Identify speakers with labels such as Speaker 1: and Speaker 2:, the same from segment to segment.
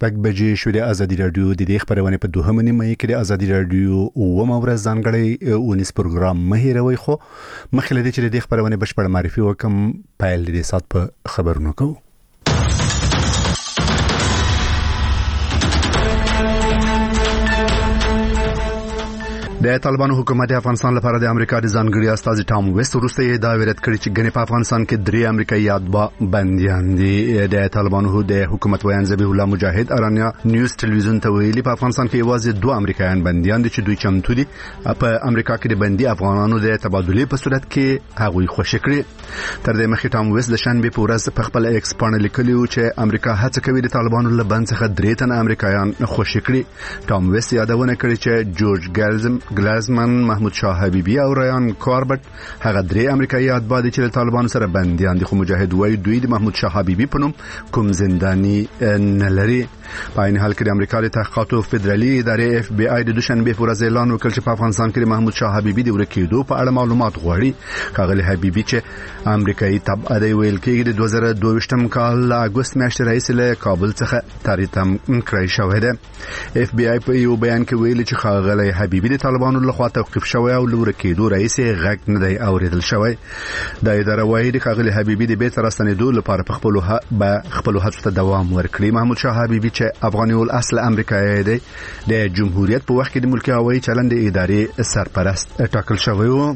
Speaker 1: شپږ بجې شوې. د ازادي رادیو د دې خبرونه په 2 مې کې د ازادي رادیو او مورز ځانګړی اونیس پروګرام مهیروي. خو مخکې لدی چې د دې خبرونه بشپړ معرفي وکم پایل د سات په خبرونو کو. د طالبانو حکومت د افغانستان لپاره د امریکا د ځانګړي استاذ ټام ویست وروسته یې دا ویرت کړی چې ګنې په افغانستان کې 3 امریکایي اتباع بنديان دي. د طالبانو د حکومت ویان ذبیح الله مجاهد ارانیا نیوز ټلویزیون ته ویلي په افغانستان کې یوازې 2 امریکایان بنديان دي چې دوی چمتو دي په امریکا کې د بندي افغانانو د تبادله په صورت کې هغوی خوشی کړي. تر دې مخکې ټام ویست د شنبه په ورځ په خپل ایکس باندې لیکلی و چې امریکا هڅه کوي د طالبانو له بند څخه 3 تن امریکایان خوشی کړي. ټام ویست یادونه کړې چې جورج ګلازمن، محمود شاه حبیبی او ریان کاربټ هغه 3 امریکایي اتباع دي چې طالبانو سره بنديان دي. خو مجاهد وایي دوی د محمود شاه حبیبی په نوم کوم زنداني نه لري. په عین حال کې د امریکا د تحقیقاتو فدرالي ادارې اف بي آی د دوشنبه په ورځ اعلان وکړ چې په افغانستان کې محمود شاه حبیبی د ورکېدو په اړه معلومات غواړي. ښاغلی حبیبی چې امریکایي تبع دی ویل کېږي د 2022م کال له اگست میاشتې راهیسې له کابل څخه تاریتم کړی شوی دی. اف بي آی په یو بیان کې ویلي چې ښاغلی حبیبی د طالبانو لخوا توقيف شوی او لورکېدو راهیسې غږ نه دی اوریدل شوی. د اداره وايي د ښاغلی حبیبی د بیرته راستنېدو لپاره په خپل هڅو ته دوام ورکړي. محمود شاه حبیبی چې افغاني الاصل امریکایي دی د جمهوریت په وخت کې د ملکی هوایي چلند ادارې سرپرست ټاکل شوی و.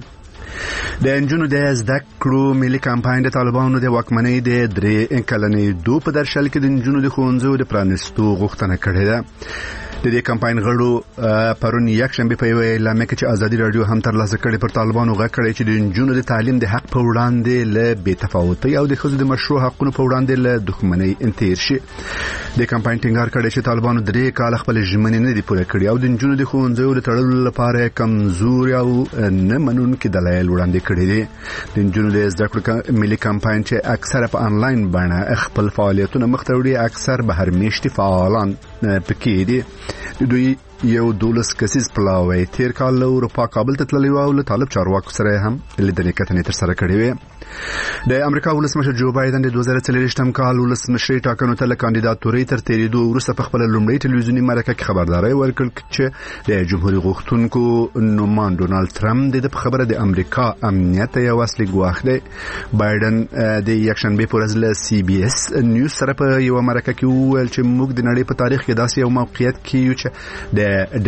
Speaker 1: د انجونو د زده کړو ملي کمپاین د طالبانو د واکمنۍ د 3 کلنې دوه په درشل کې د انجونو د ښوونځیو د پرانستو غوښتنه کړې ده. د دې کمپاین غړو پرون یک شنبه په اعلان کې چې ازادي رادیو هم تر لاسه کړي پر طالبانو غږ کړی چې د انجونو د تعلیم د حق په وړاندې له بې تفاوتۍ او د ښځو د مشروع حقوقو په وړاندې له دښمنۍ تیر شي. د کمپاین ټینګار کړی چې طالبانو 3 کال خپل ژمنې نه دي پوره کړې او د انجونو د ښوونځیو د تړلو لپاره کمزوري او نه منونکي دلایل وړاندې کړي دي. د انجونو د زده کړو ملي کمپاین چې اکثره په انلاین بڼه خپل فعالیتونه مخ ته وړي، اکثر بهرمیشتي فعالان پکې دي. دوی یو 12 کسیز پلاوی تیر کال له اروپا کابل ته تللی او له طالب چارواکو سره هم لیدنې کتنې تر سره کړې وې. د امریکا ولسمشر جو بایدن د 2024م کال ولسمشر ټاکنو ته له کاندیداتورۍ تر تیریدو وروسته په خپل لومړی ټلویزیوني مرکه کې خبرداري ورکړه چې د جمهوریت غوښتونکو نومان ډونالد ترامپ د خبره د امریکا امنیت یو اصلي ګواښ دی. بایدن د یکشنبه په ورځ له سی بي اس نیوز سره په یو مرکه کې وویل چې موږ د نړۍ په تاریخ کې داسې یو موقعیت کې یو چې د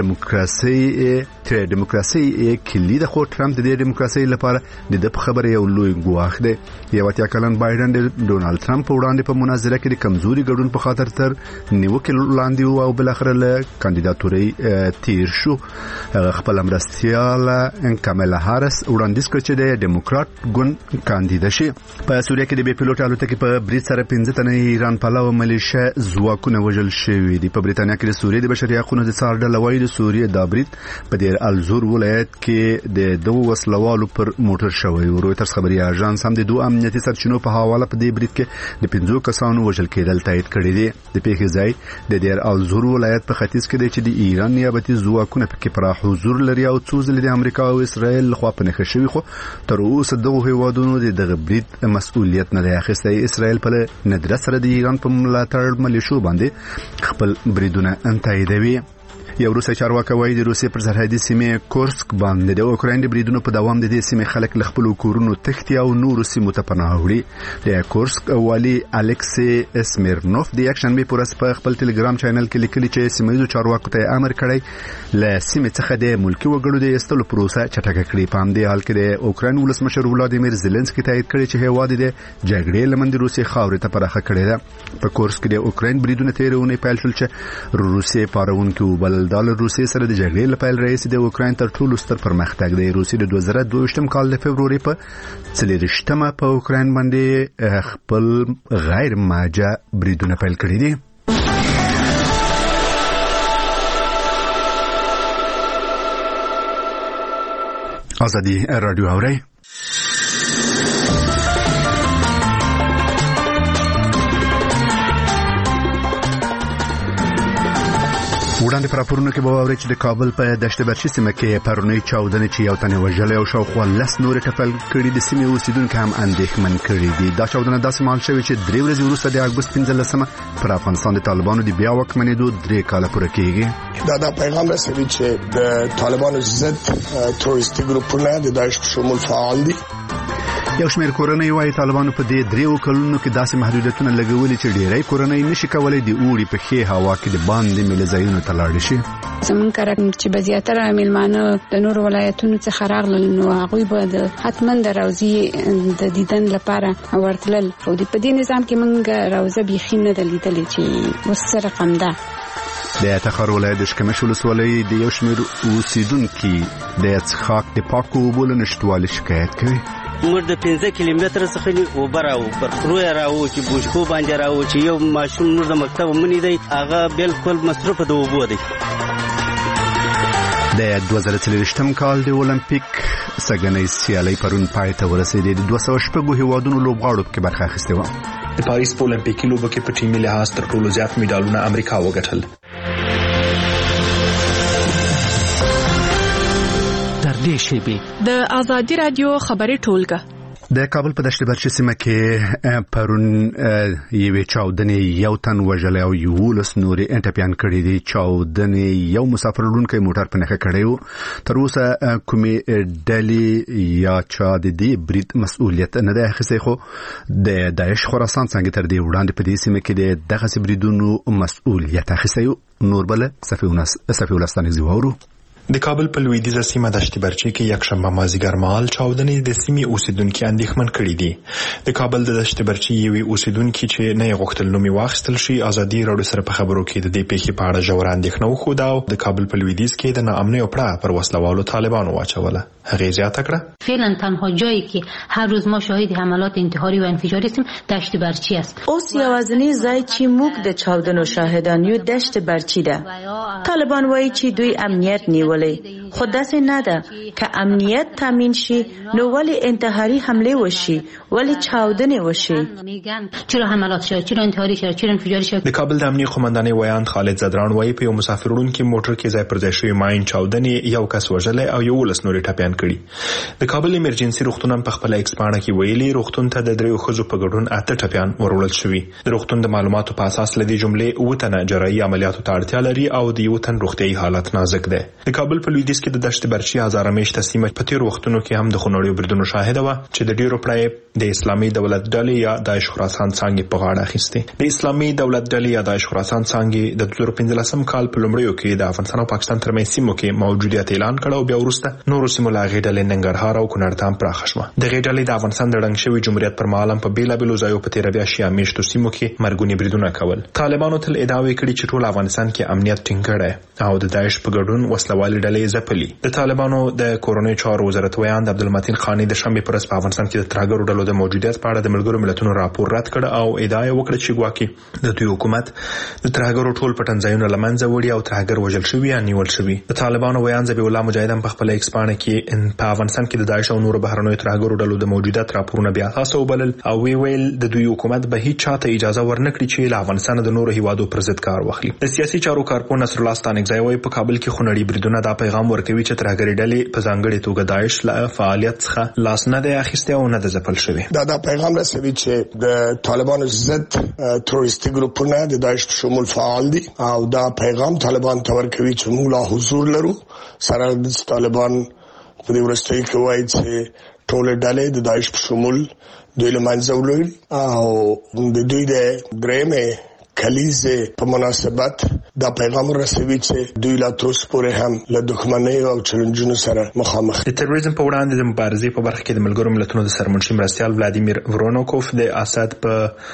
Speaker 1: دیموکراسي کلی د خو ترامپ د دیموکراسي لپاره د خبره یو لوی ګواښ دی. یو 8 کلن بایدن د ډونالد ترامپ وړاندې په مناظره کې د کمزوري ګډون په خاطر تر نیوکه لاندې او بل اخر له کاندیداتورۍ تیر شو. هغه خپل مرستيال کاملا هارس وړاندیز کړ چې د ډیموکرات ګوند کاندید شي. په سوریه کې د بي پيلوټ الوتکې په برید سره 15 تنه ایران پلاو ملیشیا ځواکونه وژل شوي دي. په بریتانیا کې د سوریې د بشري حقوقو د څار ډله وايي د سوریې د برید په دیر الزور ولایت کې د 2 وسلوالو پر موټر شوی. رويټرز خبري اژانس هم د 2 امنیتي سرچینو په حواله په دې برید کې د 15 کسانو وژل کېدل تایید کړی دی. د پیښې ځای د دیر الزور ولایت په ختیځ کې دی چې د ایران نیابتي ځواکونه پکې پر حضور لري او څو ځله د امریکا او اسرائیل لخوا په نښه شوی. خو تر اوسه دغه هیوادونو د برید مسؤلیت نه اخیستی. اسرائیل په ندرت سره د ایران په ملاتړ ملیشو باندې خپل بریدونه تاییدوي. یو روسي چارواکي وایي د روسیې پر سرحدي سیمه کورسک باندې د اوکراین د بریدونو په دوام د دې سیمې خلک له خپل کورونو تښتي او نور سیمو ته پناه وړي. د کورسک والی الکسی اسمیرنوف د یک شنبه پر ورځ په خپل ټلګرام چینل کې لیکلي چې سیمایي چارواکو ته امر کړی له سیمې څخه د ملکی وګړو د ایستلو پروسه چټکه کړي. په همدې حال کې د اوکراین ولسمشر ولادیمیر زيلنسکي تایید کړی چې هیواد د جګړې لمن روسي خاورې ته پراخه کړی ده. په کورسک د اوکراین بریدونه تیرونه پیل شول چې روسي پارونکو بل د روسیې سره د جګړې لپاره رئیس د اوکراین تر ټولو ستر پرمختګ دی. روسیې د 2022م کال د فبرवरी په 4مه په اوکراین باندې خپل غیر ماجه بریدونه پیل کړي دي. ازادي رادیو اوري. وړاندې پر راپورونو کې به واورئ چې د کابل په دشت برچي سیمه کې پرونی چاودنې چې یو تن وژلی او شاوخوا 10 نور ټپل کړي د سیمې اوسیدونکو هم اندېښمن کړي دي. دا چاودنه داسې مهال شوې چې 3 ورځې وروسته د اګوست 15 پر افغانستان د طالبانو د بیا واکمنېدو 3 کاله پوره کېږي.
Speaker 2: دا پیغام رسوي چې د طالبانو ضد تروریستي ګروپونه د داعش په شمول فعال دي.
Speaker 1: یو شمېر کورنۍ وايي طالبانو په دې 3 کلونو کې داسې محدودیتونه لګولي چې ډېری کورنۍ نشي کولای د اوړي په ښې هوا کې د باندې ملي ځایونو ته لاړ شي.
Speaker 3: زمون کارکم چې بزیاتره میلمانه د نور ولایتونو څخه راغلل نو هغه به د حتما د روزي د دیدن لپاره ورتلل او د په دې نظام کې موږ روزه بيخي نه دلیدلې چې وسره رقم ده.
Speaker 1: د تخار ولایت د شکمش ولسوالۍ د یو شمېر اوسیدونکو د څښاک د پاکو اوبو له نشټوالي شکایت کوي.
Speaker 4: موږ د 15 کیلومتر څخه اوبه راو پر خروی راو چې بوشکو باندې راو چې یو ماشوم نور د مکتب منی دی هغه بالکل مصرف د اوبو دی.
Speaker 1: د 2023م کال د اولمپیک سګنۍ سیالۍ پرون پای ته ورسېدې. د 200 هیوادونو لوبغاړو کې برخه اخیستې و.
Speaker 5: د پاریس په اولمپیکي لوبو کې په ټیمي لحاظ تر ټولو زیات میډالونه امریکا وګټل.
Speaker 6: د آزادی رادیو خبري ټولګه
Speaker 1: د کابل په دشت برچي سیمه کې پرون یوې چاودنې یو تن وژلی او 11 نورې ټپیان کړي دي. چاودنې یو مسافر وړونکی موټر په نښه کړی و. تر اوسه کومې ډلې یا چا د دې برید مسؤلیت نه دی اخیستی، خو د داعش خراسان څنګه تر دې وړاندې په دې سیمه کې د دغسې بریدونو مسؤلیت اخیستی و. نور بله صفي ولستانیزي واورو.
Speaker 5: د کابل په لویدیځه سیمه دشت برچي کې یکشنبه مازیګر مهال چاودنې د سیمې اوسیدونکو اندېښمن کړي دي. د کابل د دشت برچي یوې اوسیدونکو چې نه غوښتل نوم واخیستل شي ازادي راډیو سره په خبرو کې د دې پیښې په اړه ژور اندېښنه وښوده او د کابل په لویدیځ کې د ناامنۍ پړه پر وسلوالو طالبانو واچوله. هغه زیاته کړه
Speaker 7: فعلا تنها جایی که هر روز ما شاهد حملات انتحاری و انفجاری هستیم دشت برچی است.
Speaker 8: اوس یوازینی ځای چې موږ د چاودنو شاهدان یو دشت برچی ده. طالبان وایي چې دوی امنیت نیولې، خو داسې نه ده. که امنیت تامین شي نو ولی انتحاری حمله وشي، ولی چاودنې وشي.
Speaker 7: چرا حملات شد، چرا انتحاری شد، چرا انفجاری شد.
Speaker 5: د کابل د امنیه قومندانۍ ویاند خالد زدران وایي په یو مسافر وړونکي موټر کې ځای پر ځای شوی ماین چاودنې یو کس وژلی او 11 نورې ټپیان کړي. د کابل ایمرجنسي روغتون هم په خپل ایکس پاڼه کې ویلي روغتون ته د 3 ښځو په ګډون 8 ټپیان وروړل شوي. د روغتون د معلوماتو په اساس لدې جملې 9 تنه جراحي عملیاتو ته اړتیا لري او د 1 تن روغتيایي حالت نازک دی. د کابل په لویدیځ کې د دشت برچي هزاره میشته سیمه په تیر وختونو کې هم د خونړیو بریدونو شاهده و چې د ډیرو پړای د اسلامي دولت ډلې یا داعش خراسان څنګه په غاړه اخیسته. د اسلامي دولت ډلې یا داعش خراسان څنګه د 2015 کال په لومړیو کې د افغانستان او پاکستان ترمنځ سیمو کې موجودیت اعلان کړ او بیا وروسته نورو سیمو لا غېډلې ننګرهار او کونړ ته پراخ شو. د غېډلې د افغانستان د ډنګ شوی جمهوریت پر مهال په بیلابلو ځایو په 13 میاشتو سیمو کې مرګونی بریدونه کول. طالبانو تل ادعا کړې چې ټول افغانستان کې امنیت ټینګ کړي او د داعش په ګډون وسلوالې ډلې ځپلي. د طالبانو د کورونی چارو وزارت ویاند عبدالمتین خانی د شنبه پر ورځ په افغانستان کې د ترهګرو ډلو د موجودیت په اړه د ملګرو ملتونو راپور رد کړ او ادعا وکړه چې ګواکې د دوی حکومت د ترهګرو ټول پټنځایونه لمنځه وړي او ترهګر وژل شوی یا نیول شوی. د طالبانو ویاند ذبیح الله مجاهد په خپل ایکس پاڼه کې په افغانستان کې د داعش او نورو بهرنیو ترهګرو ډلو د موجودیت راپورونه بیا تاسو وبلل او ویل د دوی حکومت به هیڅ چاته اجازه ورنکړي چې له افغانستان د نورو هیوادو پر ضد کار واخلي. د سیاسي چارو کارپون نصر الله ستانکزی وایي په کابل کې خونړي بریدونه دا پیغام ورکوي چې ترهګری ډلې په ځانګړي توګه داعش له فعالیت څخه لاس نه دی اخیستی او نه د ځپل شوی.
Speaker 2: دا پیغام رسوي چې د طالبانو ضد تروریستي ګروپونه د داعش په شمول فعال دي او دا پیغام طالبان ته ورکوي چې موږ لا حضور لرو. سره د طالبان په دې ورستۍ کې وایي چې ټول ډلې د داعش په شمول دوی له منځه وړي او د دوی د درېمې کلیزه په مناسبت دا پیغام رسوي چې دوی لا تر اوسه پورې هم له دښمنۍ او چیلنجونو سره مخامخ دي.
Speaker 5: د تروریزم په وړاندې د مبارزې په برخه کې د ملګرو ملتونو د سرمنشي مرستیال ولادیمیر ورونوکوف د اسد په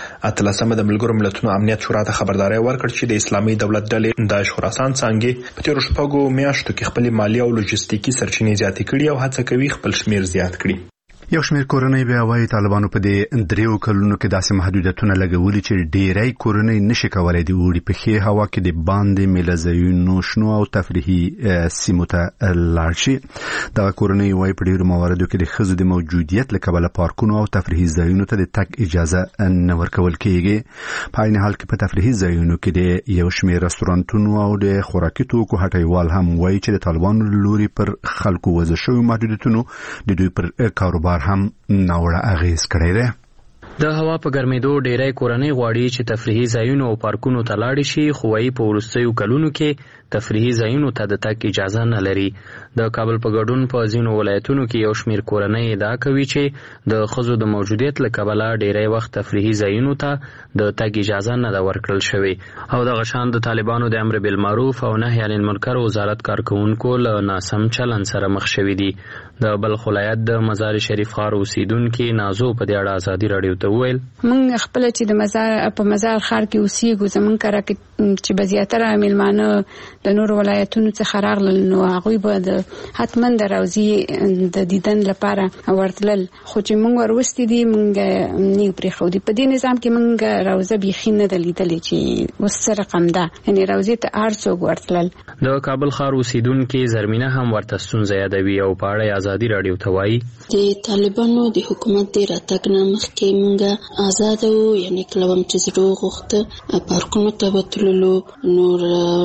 Speaker 5: 13مه د ملګرو ملتونو امنیت شورا ته خبرداري ورکړ چې د اسلامي دولت ډلې داعش خراسان څنګه په تیر شپږو میاشتو کې خپل مالی او لوجستیکي سرچینې زیاتې کړي او هڅه کوي خپل شمیر زیات کړي.
Speaker 1: یو شمېر کورنۍ بیا وايي طالبانو په دې 3 کلونو کې داسې محدودیتونه لګولي چې ډېری کورنۍ نشي کولای د اوړي په ښې هوا کې د باندې میله ځایونو شنو او تفریحي سیمو ته لاړ شي. دغه کورنۍ وايي په ډېرو مواردو کې د ښځو د موجودیت له کبله پارکونو او تفریحي ځایونو ته د تګ اجازه نه ورکول کېږي. په عین حال کې په تفریحي ځایونو کې د یو شمېر رستورانتونو او د خوراکي توکو هټیوال هم وايي چې د طالبانو لوري پر خلکو وضع شوي محدودیتونو د دوی پر کاروبار هم ناوړه اغیز کړی دی.
Speaker 9: د هوا په ګرمېدو ډېری کورنۍ غواړي چې تفریحي ځایونو او پارکونو ته لاړ شي، خو وايي په وروستیو کلونو کې تفریحي ځایونو ته د تګ اجازه نه لري. د کابل په ګډون په ځینو ولایتونو کې یو شمېر کورنۍ ادعا کوي چې د ښځو د موجودیت له کبله ډېری وخت تفریحي ځایونو ته د تګ اجازه نه ده ورکړل شوې. او دغه شان د طالبانو د امر بالمعروف او نهي عن المنکر وزارت کارکونکو له ناسم چلند سره مخ شوي دي. د بلخ ولایت د مزار شریف ښار اوسیدونکي نازو په دې اړه ازادي راډیو ته وویل
Speaker 3: موږ خپل چې د مزار ښار کې اوسېږو، زموږ کره کې چې به زیاتره میلمانه د نورو ولایتونو څخه راغلل، نو هغوی به د حتما د روضې د دیدن لپاره ورتلل، خو چې موږ وروستي دي موږ نه پرېښودي. په دې نظام کې موږ روضه بیخي نه ده لیدلې چې اوس څه رقم ده، یعنې روضې ته هر څوک ورتلل.
Speaker 9: د کابل ښار اوسیدونکي زرمینه هم ورته ستونزه یادوي او په اړه ازادي راډیو ته وایي
Speaker 10: د طالبانو د حکومت د راتګ نه مخکې موږ آزاد وو، یعنې کله هم چې زړه غوښته پارکونو ته به تللو، نور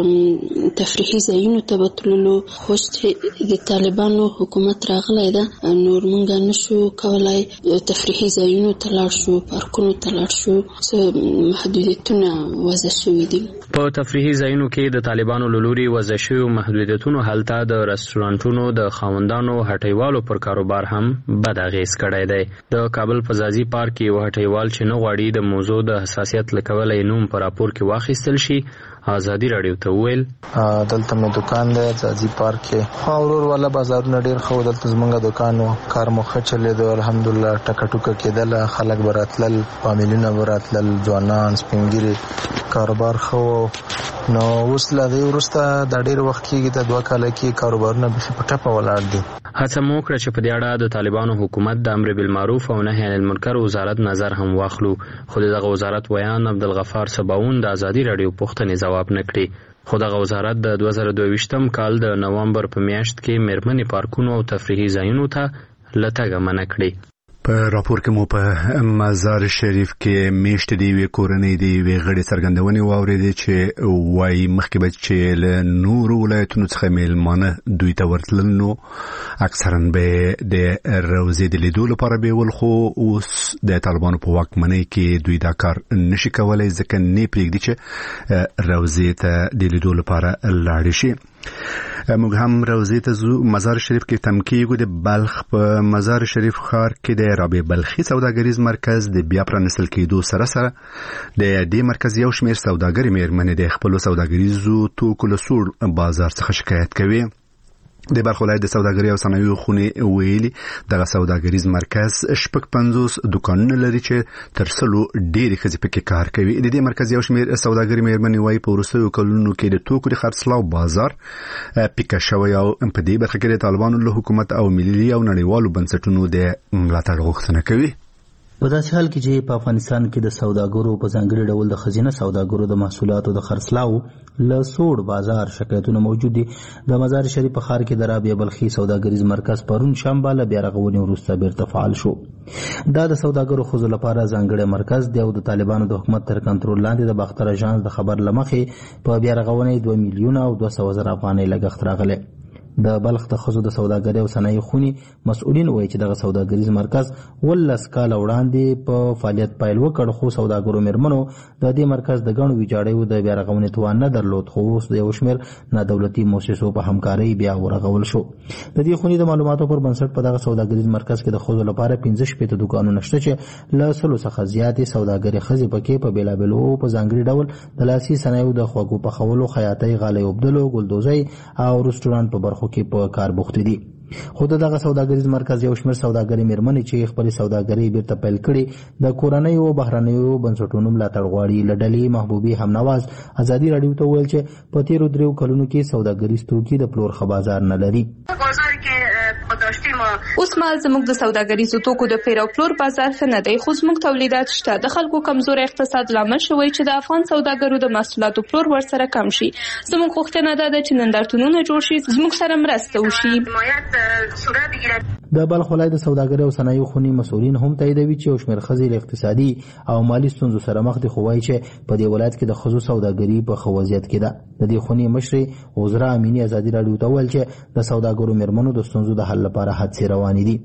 Speaker 10: تفریحي ځایونو ته به تللو. خو چې د طالبانو حکومت راغلی ده، نور موږ نشو کولای تفریحي ځایونو ته لاړ شو، پارکونو ته لاړ شو، څه محدودیتونه وضع شوي دي.
Speaker 9: په تفریحي ځایونو کې د طالبانو له لوري وضع شوي محدودیتونو هلته د رستورانټونو د خاوندانو هټیوالو پر کاروبار هم بد اغیز کړی دی. د کابل په ځاځي پارک کې یو هټیوال چې نه غواړي د موضوع د حساسیت له کبله یې نوم په راپور کې واخیستل شي ازادي راډیو ته وویل
Speaker 11: دلته مې دکان دی ځاځي پارک کې، ورور والا بازارونه ډېر ښه و، دلته زمونږ دکان و، کار مو ښه چلېدو الحمدلله، ټکه ټوکه کېدله، خلک به راتلل، فامیلونه به راتلل، ځوانان سپین کاروبار ښه و. نو اوس له دې وروسته دا ډېر وخت کېږي، د 2 کاله کې کاروبارونه بیخي په ټپه ولاړ دي.
Speaker 9: هڅه مو وکړه چې په دې اړه د طالبانو حکومت د امر بالمعروف او نهي عن المنکر وزارت نظر هم واخلو، خو دغه وزارت ویان عبدالغفار سباون د ازادي راډیو پوښتنې ځواب نه کړي. خو دغه وزارت د 2022 کال د نوامبر په میاشت کې میرمنې پارکونو او تفریحي ځایونو ته له تګه منع کړي.
Speaker 1: په راپور کې مو په مزار شریف کې میشت دی وی کورنۍ دی وی غړي څرګندونې واورېدې چې وای مخکې به چې له نورو ولایتونو څخه میلمانه دوی ته ورتلل، نو اکثرا به د روضې د لیدو لپاره به ول، خو اوس د طالبانو په واکمنۍ کې دوی دا کار نشي کولای، ځکه نه پرېږدي چې روضې ته د لیدو لپاره لاړ شي. موږ هم روضې ته ځو. مزار شریف کې تم کېږو. د بلخ په مزار شریف ښار کې د رابعه بلخي سوداګریز مرکز د بیا پرانیستل کېدو سره سره د دې مرکز یو شمېر سوداګري میرمنې د خپلو سوداګریزو توکو له سوړ بازار څخه شکایت کوي. د بلخ ولایت د سوداګرۍ او صنایعو خونې ویلي دغه سوداګریز مرکز 50 دکانونه لري چې تر 100 ډېرې ښځې پکې کار کوي. د دې مرکز یو شمېر سوداګري میرمنې وایي په وروستیو کلونو کې د توکو د خرڅلاو بازار پیکه شوی او په دې برخه کې د طالبانو له حکومت او ملي او نړیوالو بنسټونو د ملاتړ غوښتنه کوي.
Speaker 12: په داسې حال کې چې په افغانستان کې د سوداګرو په ځانګړي ډول د خزینه سوداګرو د محصولاتو د خرڅلاو له سوړ بازار شکایتونه موجود دي. د مزار شریف په ښار کې د رابعه بلخي سوداګریز مرکز پرون شنبه له بیا رغونې وروسته بیرته فعال شو. دا د سوداګرو ښځو لپاره ځانګړی مرکز دی او د طالبانو د حکومت تر کنټرول لاندې د باختر اژانس د خبر له مخې په بیا رغونې 2 میلیونه او 200,000 افغانۍ لګښت راغلی. د بلخ د ښځو د سوداګرۍ او صنایع خونې مسؤلین وایي چې دغه سوداګریز مرکز 18 کاله وړاندې په فعالیت پیل وکړ، خو سوداګرو میرمنو د دې مرکز د ګڼو ویجاړیو د بیا رغونې توان نه درلود، خو اوس د یو شمېر نادولتي مؤسسو په همکارۍ بیا ورغول شو. د دې خونې د معلوماتو پر بنسټ په دغه سوداګریز مرکز کې د ښځو لپاره 15 دکانونه شته چې له 100 څخه زیاتې سوداګري ښځې پکې په بېلابېلو په ځانګړي ډول د لاسي صنایعو د خوږو پخولو، خیاطۍ، غالۍ اوبدلو، ګلدوزۍ او رستورانت په برخو کې په کار بوخت دي. خو دغه سوداګریز مرکز یو شمېر سوداګري میرمنې چې خپل سوداګري بیرته پیل کړي د کورنیو او بهرنیو بنسټونو ملاتړ غواړي. له ډلې محبوبي همنواز ازادي راډیو ته وویل چې په تیرو 3 کلونو کې سوداګریز توکي د پلور ښه بازار نه لري.
Speaker 13: بازار کې
Speaker 6: اوس مهال زموږ د سوداګریزو توکو د پیر او پلور بازار ښه نه دی، خو زموږ تولیدات شته. د خلکو کمزوري اقتصاد لامل شوی چې د افغان سوداګرو د محصولاتو پلور ورسره کم شي. زموږ غوښتنه ده چې نندارتونونه جوړ شي، زموږ سره مرسته وشي.
Speaker 12: د بلخ ولایت د سوداګرۍ او صنایعو خونې مسؤلین هم تاییدوي چې یو شمېر ښځې له اقتصادي او مالي ستونزو سره مخ دي، خو وایي چې په دې ولایت کې د ښځو سوداګري په ښه وضعیت کې ده. د دې خونې مشرې عذرا امینی ازادي راډیو ته وویل چې د سوداګرو میرمنو د ستونزو د حل لپاره هڅې روانې دي.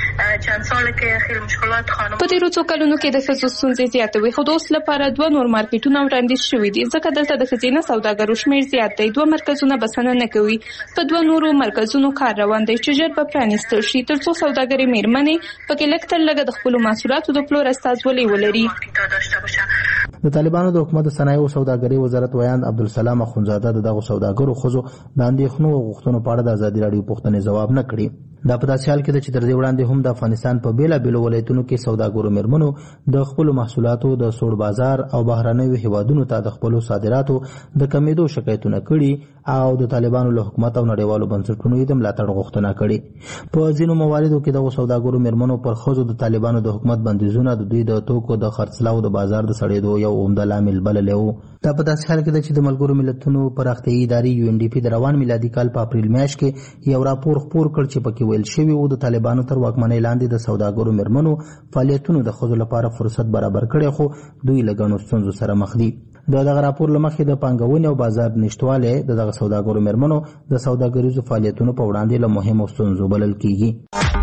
Speaker 6: په تیرو څو کلونو کې د ښځو ستونزې زیاتې وي، خو د اوس لپاره 2 نور مارکیټونه وړاندیز شوي دي، ځکه دلته د ښځینه سوداګرو شمېر زیات دی. 2 مرکزونه بسنه نه کوي. په 2 نورو مرکزونو کار روان دی چې ژر به پرانیستل شي، ترڅو سوداګري میرمنې پکې لږ تر لږه د خپلو محصولاتو د پلور استازولي ولري.
Speaker 12: د طالبانو د حکومت د صنایعو او سوداګرۍ وزارت ویاند عبدالسلام اخونزاده د دغو سوداګرو ښځو د اندېښنو او غوښتنو په اړه د ازادي راډیو پوښتنې ځواب نه کړي. دا په داسې حال کې ده چې تر دې وړاندې هم د افغانستان په بېلابېلو ولایتونو کې سوداګرو میرمنو د خپلو محصولاتو د سوړ بازار او بهرنیو هیوادونو ته د خپلو صادراتو د کمیدو شکایتونه کړي او د طالبانو له حکومت او نړیوالو بنسټونو یې د ملاتړ غوښتنه کړې. په ځینو مواردو کې دغو سوداګرو میرمنو پر ښځو د طالبانو د حکومت بندیزونه د دوی د توکو د خرڅلاو د بازار د سړېدو یو عمده لامل بللی و. دا په داسې حال کې ده چې د ملګرو ملتونو پراختیایي ادارې UNDP د روان میلادي کال په اپریل میاشت کې یو راپور خپور کړ چې پکې ویل شوي و د طالبانو تر واکمنۍ لاندې د سوداګرو میرمنو فعالیتونو د ښځو لپاره فرصت برابر کړی، خو دوی له ګڼو ستونزو سره مخ دي. د دغه راپور له مخې د پانګونې او بازار نشتوالی د دغه سوداګرو میرمنو د سوداګریزو فعالیتونو په وړاندې له مهمو ستونزو بلل کیږي.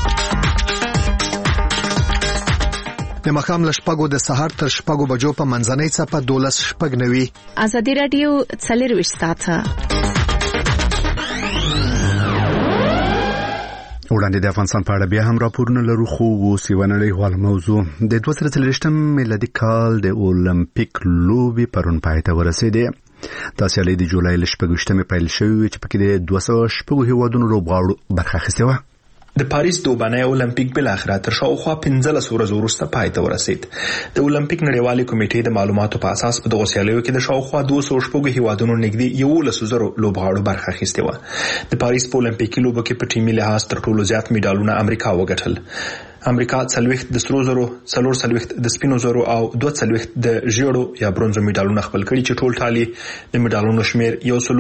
Speaker 13: د ماښام له 6 د سهار تر 6 بجو په منځنۍ څپه 12:09.
Speaker 6: ازادي راډیو 24 ساعته
Speaker 1: وړاندې د افغانستان په اړه بیا هم راپورونه لرو، خو اوس یوه نړیواله موضوع. د 2023 میلادي کال د اولمپیک لوبې پرون پای ته ورسېدې. دا سیالي د جولای له 26 پیل شوې چې پکې د 206 هیوادونو لوبغاړو برخه اخیستې وه.
Speaker 5: د پاریس دوبنی اولمپیک بل اخره تر شاوخوا 15 ورځې وروسته پای ته ورسید. د اولمپیک نړیوالې کمیټې د معلوماتو په اساس په دغه سیالیو کې د شاوخوا 200 هیوادونو نږدې 11,000 لوبغاړو برخه اخیستې وه. د پاریس په اولمپیکي لوبو کې په ټیمي لحاظ تر ټولو زیات میډالونه امریکا وګټل. امریکا 40 د سرو زرو، 40 د سپینو زرو او 42 د ژیړو یا برونزو میډالونه خپل کړي چې ټول ټالي د میډالونو شمیر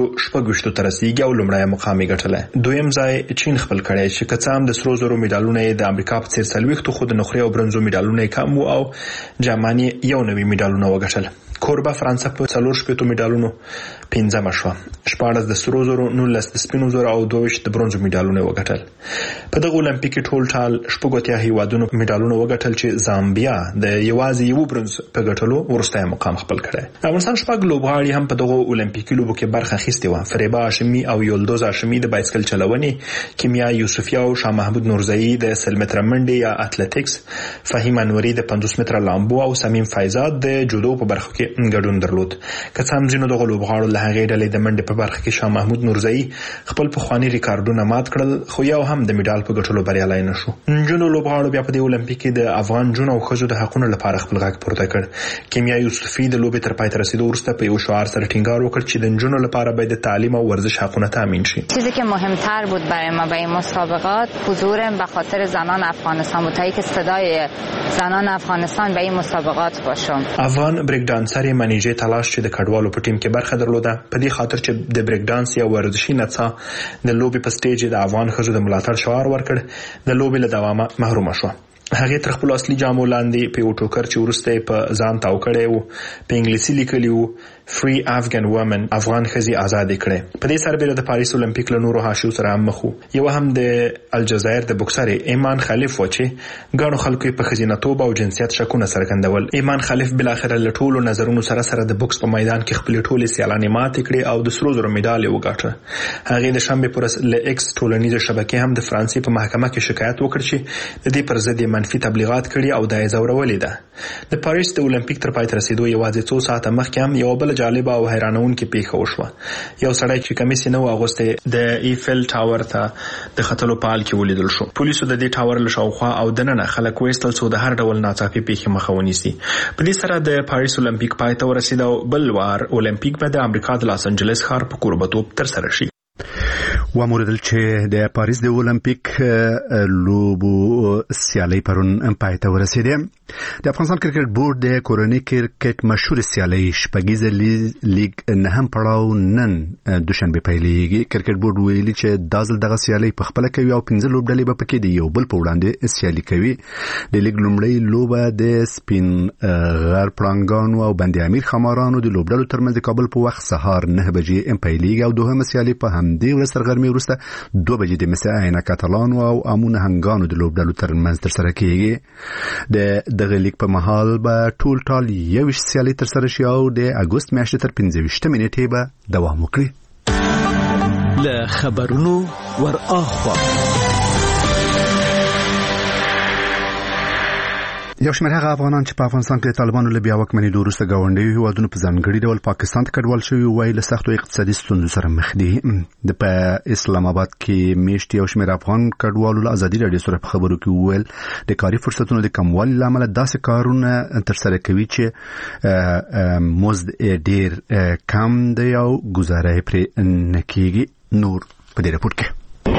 Speaker 5: 126 ته رسیدي او لومړی مقام یې ګټلی. دویم ځای چین خپل کړی چې کڅام د سرو زرو میډالونه د امریکا په څیر 40 خو د نخري او برونزو میډالونه کم وو او جرمني یو نوی میډالونه وګټل. کوربه فرانسه په 40 میډالونو 15 شوه، 14 د سرو زرو، 19 د سپینو زرو او 22 د برونزو میډالونه وګټل. په دغه اولمپیک ټول ټال 18 هیوادونو میډالونه وګټل چې زامبیا د یوازې یو برونز په ګټلو وروستی مقام خپل کړی. افغانستان 6 لوبغاړي هم په دغه اولمپیکي لوبو کې برخه اخیستې وه. فریبا هاشمي او یلدوز هاشمي د بایسکل چلونې، کیمیا یوسفی او شاه محمود نورزئی د 100 متره منډې یا اتلټیکس، فهیم انوري د 50 متره لامبو او سمیم فیضات د جودو په برخه کې ګډون درلود. که څه هم ځینو دغه لوبغاړو له هغې ډلې د منډې په برخه کې شاه محمود نورزئی خپل پخواني ریکارډونه مات کړل، خو یو هم د میډال په ګټلو بریالی نه شو. نجونو لوبغاړو بیا په دې اولمپیک کې د افغان نجونو او ښځو د حقونو لپاره خپل غږ پورته کړ. کیمیا یوسفی د لوبې تر پای ته رسیدو وروسته په یو شعار سره ټینګار وکړ چې د نجونو لپاره باید د تعلیم او ورزش حقونه تامین شي.
Speaker 14: چیزی که مهمتر بود برای ما به این مسابقات حضور به خاطر زنان افغانستان بود، تا اینکه صدای زنان افغانستان به این مسابقات باشم.
Speaker 5: افغان بریک دانسر منیجه تلاش چې د کډوالو په ټیم کې برخه درلوده، په دې خاطر چې د بریک دانس یا ورزشي نڅا د لوبې په سټیج د افغان ښځو د ملاتړ شعار ورکړ، د لوبې له دوامه محرومه شوه. هغه تر خپل اصلي جامو لاندې په یو ټوکر چې ورسته په ځان تاو کړی وو په انګلیسي لیکلی وو Free Afghan Women، افغان ښځې آزاد کړي. په دې سربېره د پاریس اولمپیک له نورو حاشیو سره هم مخ وو. یو هم د الجزایر د بوکسر ایمان خلیف و چې ګڼو خلکو په ښځینه‌توب او جنسیت شکونه څرګندول. ایمان خلیف بالاخره له ټولو نظرونو سره د بوکس په میدان کې خپل ټولې سیالانې ماتې کړې او د سرو زرو میډال یې وګاټه. هغې د شنبې پر ورځ له ایکس ټولنیزې شبکې هم د فرانسې په محکمه کې شکایت وکړ چې د دې پر ضد منفي تبلیغات کړي او د یې ځورولې ده. د پاریس د اولمپیک تر پای ته رسیدو یوازې څو ساعته مخکې هم یو بل جالبه او حیرانونکې پیښه وشوه. یو سړی چې کمیس نه و اغوستی د ایفل ټاور ته د ختلو په حال کې ولیدل شو. پولیسو د دې ټاور له شاوخوا او دننه خلک وایستل څو د هر ډول ناڅاپي پیښې مخه ونیسي. په دې سره د پاریس اولمپیک پای ته ورسېد او بل وار اولمپیک به د امریکا د لاس انجلس ښار په کوربتوب ترسره شي.
Speaker 1: وموردل چې د پاریس د اولمپیک لوبو سیالي پرون پای ته ورسېده. د افغانستان کرکټ بورډ د کورنۍ کرکټ مشهور سیالي شپږیزه لیګ نه هم پړاو نن دوشنبه پیلېږي. کرکټ بورډ ویلي چې دازل دغه سیالي په خپل کوي او 15 لوبډلې به پکې دی یو بل په وړاندې سیالي کوي. د لیګ لومړی لوبه د سپین غر پړانګانو او بندي امیر خمارانو د لوبډلو ترمنځ د کابل په وخت سهار 9 بجې پیلېږي او دوهمه سیالي په همدې ورځ تر غرمې وروسته 2 بجې د مس عین کاتالانو او امون هنګانو د لوبډلو ترمنځ ترسره کیږي. د دغه لیګ په محل به ټول 21 سیالي ترسره شي او د اګوست میاشتې تر 15 نیټې به دوام وکړي.
Speaker 15: له خبرونو ور اخوا
Speaker 1: یو شمېر هغه افغانان چې په افغانستان کې د طالبانو له بیا واکمنېدو وروسته ګاونډیو هیوادونو په ځانګړي ډول پاکستان ته کډوال شوي وایي له سختو اقتصادي ستونزو سره مخ دي. د په اسلام آباد کې میشت یو شمېر افغان کډوالو له ازادي راډیو سره په خبرو کې وویل د کاري فرصتونو د کموالي له امله داسې کارونه ترسره کوي چې مزد ډېر کم دی او ګزاره یې پرې نه کېږي. نور په دې راپور کې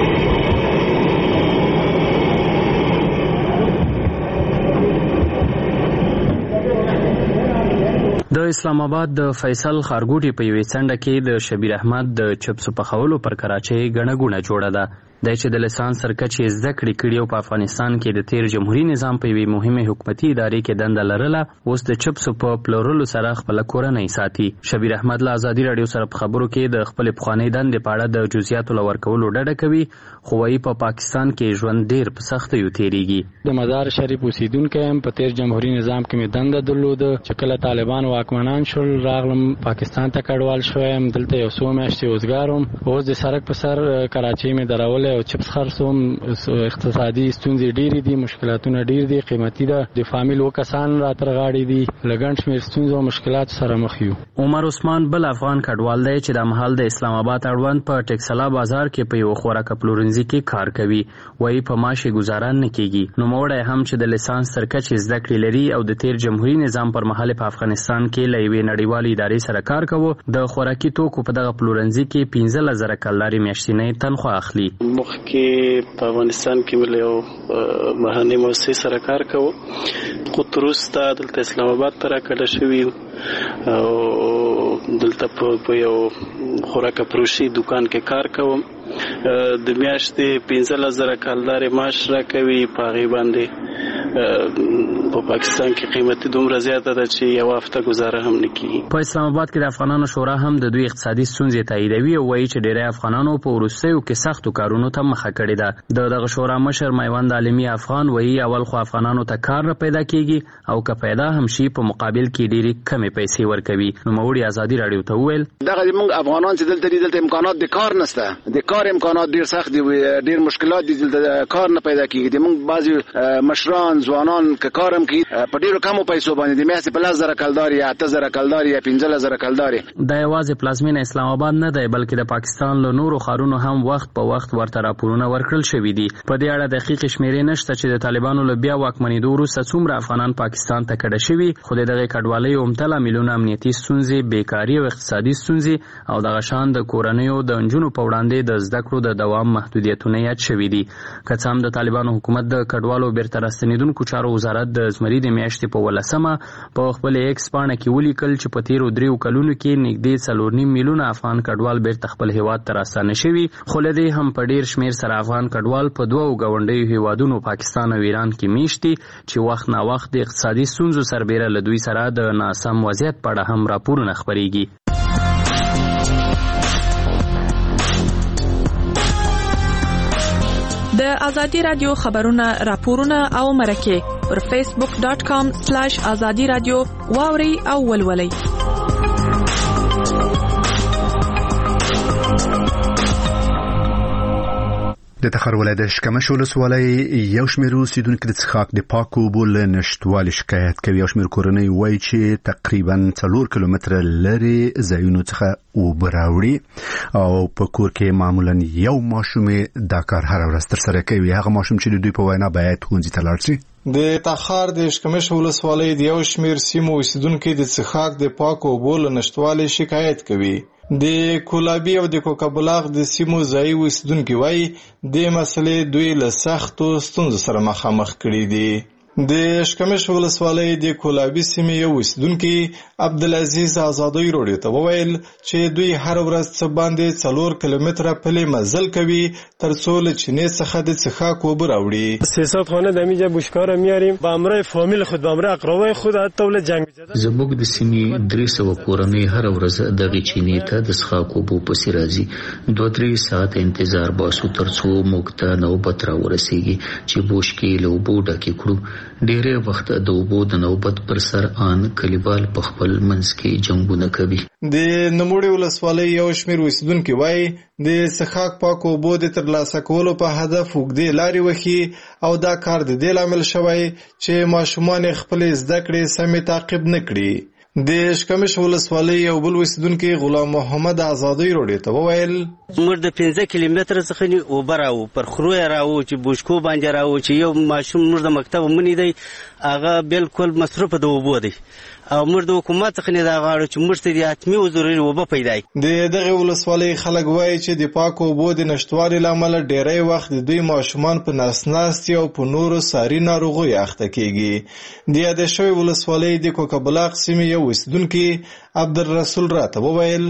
Speaker 9: د اسلام آباد د فیصل خارګوټي په یوې څنډه کې د شبیر احمد د چپسو پخولو پر کراچۍ غڼه ګونه جوړه ده. د چې د لسان سرکچې زده کړې کړي او په افغانستان کې د تیر جمهوریت نظام په یوې مهمه حکومتي ادارې کې دنده لرله اوس د چپسو په پلورلو سره خپل کورنۍ ساتي. شبیر احمد له ازادي راډیو سره په خبرو کې د خپل پخوانی دندې په اړه د جزئیاتو لور کولو ډډه کوي خو وايي په پاکستان کې ژوند ډیر په سختیو تیریږي.
Speaker 16: د مزار شریف اوسیدونکو هم په تیر جمهوریت نظام کې مې دنده درلوده چې کله طالبان واکمنان شول راغلم پاکستان ته کډوال شوم دلته یو څو میاشتې اوسګارم اوس د سړک په سر کراچۍ مې درولې او چپس خرڅوم. اقتصادي ستونزې ډېرې دي مشکلاتونه ډېر دي قیمتي ده د فامیل وکسان راتر غاړي دي لګن شمېر ستونزو او مشکلات سره مخ یو.
Speaker 9: عمر عثمان بل افغان کډوال دی چې د محل د اسلام آباد اړوند په ټکسلا بازار کې په یو خوراک پلورنځي کې کار کوي وایي په معاش گزاره نه کیږي. نو موړی هم چې د لیسانس سرکچې زده کړې لري او د تیر جمهوریت نظام پر مهال په افغانستان کې له یوې نړیوالې ادارې سره کار کوي د خوراکي توکو په دغه پلورنځي کې 15,000 کلداري میاشتنۍ تنخواه اخلي.
Speaker 17: مخکې په افغانستان کې مل یو مهني مؤسسه سره کار کوم خو تر اوسه دلته اسلام آباد ته راکړل شوی او دلته په یو خوراک فروشي دکان کې کار کوم. د میاشتې 15,000 کلداري معاش راکوي په هغې باندې په پاکستان کې قیمتي دومره زیاته ده چې یو هفته گزاره هم نه کیږي.
Speaker 9: په اسلام آباد کې د افغانانو شورا هم د دوی اقتصادي ستونزې تاییدوي او وایي چې ډېری افغانانو په وروستیو کې سختو کارونو ته مخه کړې ده. دغه شورا مشر میوند عالمي افغان وایي اول خو افغانانو ته کار نه پیدا کیږي او که پیدا هم شي په مقابل کې ډېرې کمې پیسې ورکوي. نوموړي ازادي راډیو ته وویل
Speaker 18: دغه موږ افغانان چې دلته امکانات د کار نشته د کار امکانات ډېر سخت دي ډېر مشکلات دي دلته کار نه پیدا کیږي. موږ بعضي مشران ځوانان که کارم کوي په ډېرو کمو پیسو باندې د میاشتې په 10,000 کلداري 8,000 کلداري 15,000 کلداري.
Speaker 9: دا یوازې پلازمینه اسلام آباد نه دی بلکې د پاکستان له نورو ښارونو هم وخت په وخت ورته راپورونه ورکړل شوي دي. په دې اړه دقیق شمیرې نشته چې د طالبانو له بیا واکمنېدو وروسته څومره افغانان پاکستان ته کډه شوي خو د دغه کډوالۍ عمده لاملونه امنیتي ستونزې بیکاري او اقتصادي ستونزې او دغه شان د کورنیو د نجونو په وړاندې د زده کړو د دوام محدودیتونه یاد شوي دي. که څه هم د طالبانو حکومت د کډوالو بیرته راستنېدونکو چارو وزارت د زمري د میاشتې په 18 په خپل ایکس پاڼه کې ولیکل چې په تیرو 3 کلونو کې نږدې 4.5 میلیونه افغان کډوال بیرته خپل هیواد ته راستانه شوي خو له دې هم په ډیر شمیر سره افغان کډوال په دوو ګاونډیو هیوادونو پاکستان او ایران کې میشتي چې وخت نا وخت د اقتصادي ستونزو سربېره له دوی سره د ناسم وضعیت په اړه هم راپورونه خپرېږي.
Speaker 19: د ازادي رادیو خبرونه راپورونه او مرکه پر facebook.com/azadi radio واوري او ولولي.
Speaker 1: د تخار ولایت شکمش ولسوالۍ یو شمېر اوسیدونکو د څښاک د پاکو اوبو له نشتوالي شکایت کوي. یو شمېر کورنۍ وایي چې تقریبا 4 کیلومتره لرې ځایونو څخه اوبه راوړي او په کور کې معمولا یو ماشوم دا کار هر ورځ ترسره کوي. هغه ماشوم چې د دوی په وینا باید ښوونځي ته لاړ شي.
Speaker 20: د تخار د شکمش ولسوالۍ د یو شمېر سیمو اوسیدونکو د څښاک د پاکو اوبو له نشتوالي شکایت کوي. د کولابي او د کوکبلاغ د سیمو ځایي اوسیدونکي وایي د مسلې دوی له سختو ستونزو سره مخامخ کړي دي. د اشکمش ولسوالۍ د کولابي سیمې یو اوسیدونکي عبدالعزیز آزادی روډیو ته وویل چې دوی هر ورځ څه باندې 4 کیلومتره پلي مزل کوي ترڅو له چینې څخه د څښاک اوبه راوړي. 300 خانه د میجه بشکار میاریم با امرای فامیل خود با امرای اقربای خود حتی ول جنگ
Speaker 21: زموږ د سیمې 300 کورنۍ هر ورځ دغه چینې ته د څښاک اوبو پسې راځي. 2-3 ساعت انتظار باسو ترڅو موږ ته نوبت راورسیږي چې بوشکې له اوبو ډکې کړو. ډېری وخت د اوبو د نوبت پر سر آن کلیوال په خپل منځ کې جنګونه کوي.
Speaker 20: د نوموړي ولسوالۍ یو شمېر اوسیدونکي وایي د څښاک پاکو اوبو د ترلاسه کولو په هدف اوږدې لارې وهي او دا کار د دې لامل شوی چې ماشومان خپلې زده کړې سمې تعقیب نه کړي. د اشکمش ولسوالۍ یو بل اوسیدونکي غلام محمد آزادی روډیو ته وویل
Speaker 4: موږ د 15 کیلومتره څخه اوبه راو پر خروی راو چې بوشکو باندې راو چې یو ماشوم موږ د مکتب منی دی هغه بالکل مصرف د اوبو دی او موږ د حکومت څخه نه دا غواړو چې موږ ته د حتمي او ضروري اوبه پیدا کړي.
Speaker 20: د دغه ولسوالۍ خلک وایي چې د پاکو اوبو د نشټوالي لامل ډېری وخت د دوی ماشومان په ناسناستي او په نورو ساري ناروغیو اخته کیږي. د یادې شوې ولسوالۍ د کوکبلاغ سیمې یو اوسیدونکي عبدالرسول راته وویل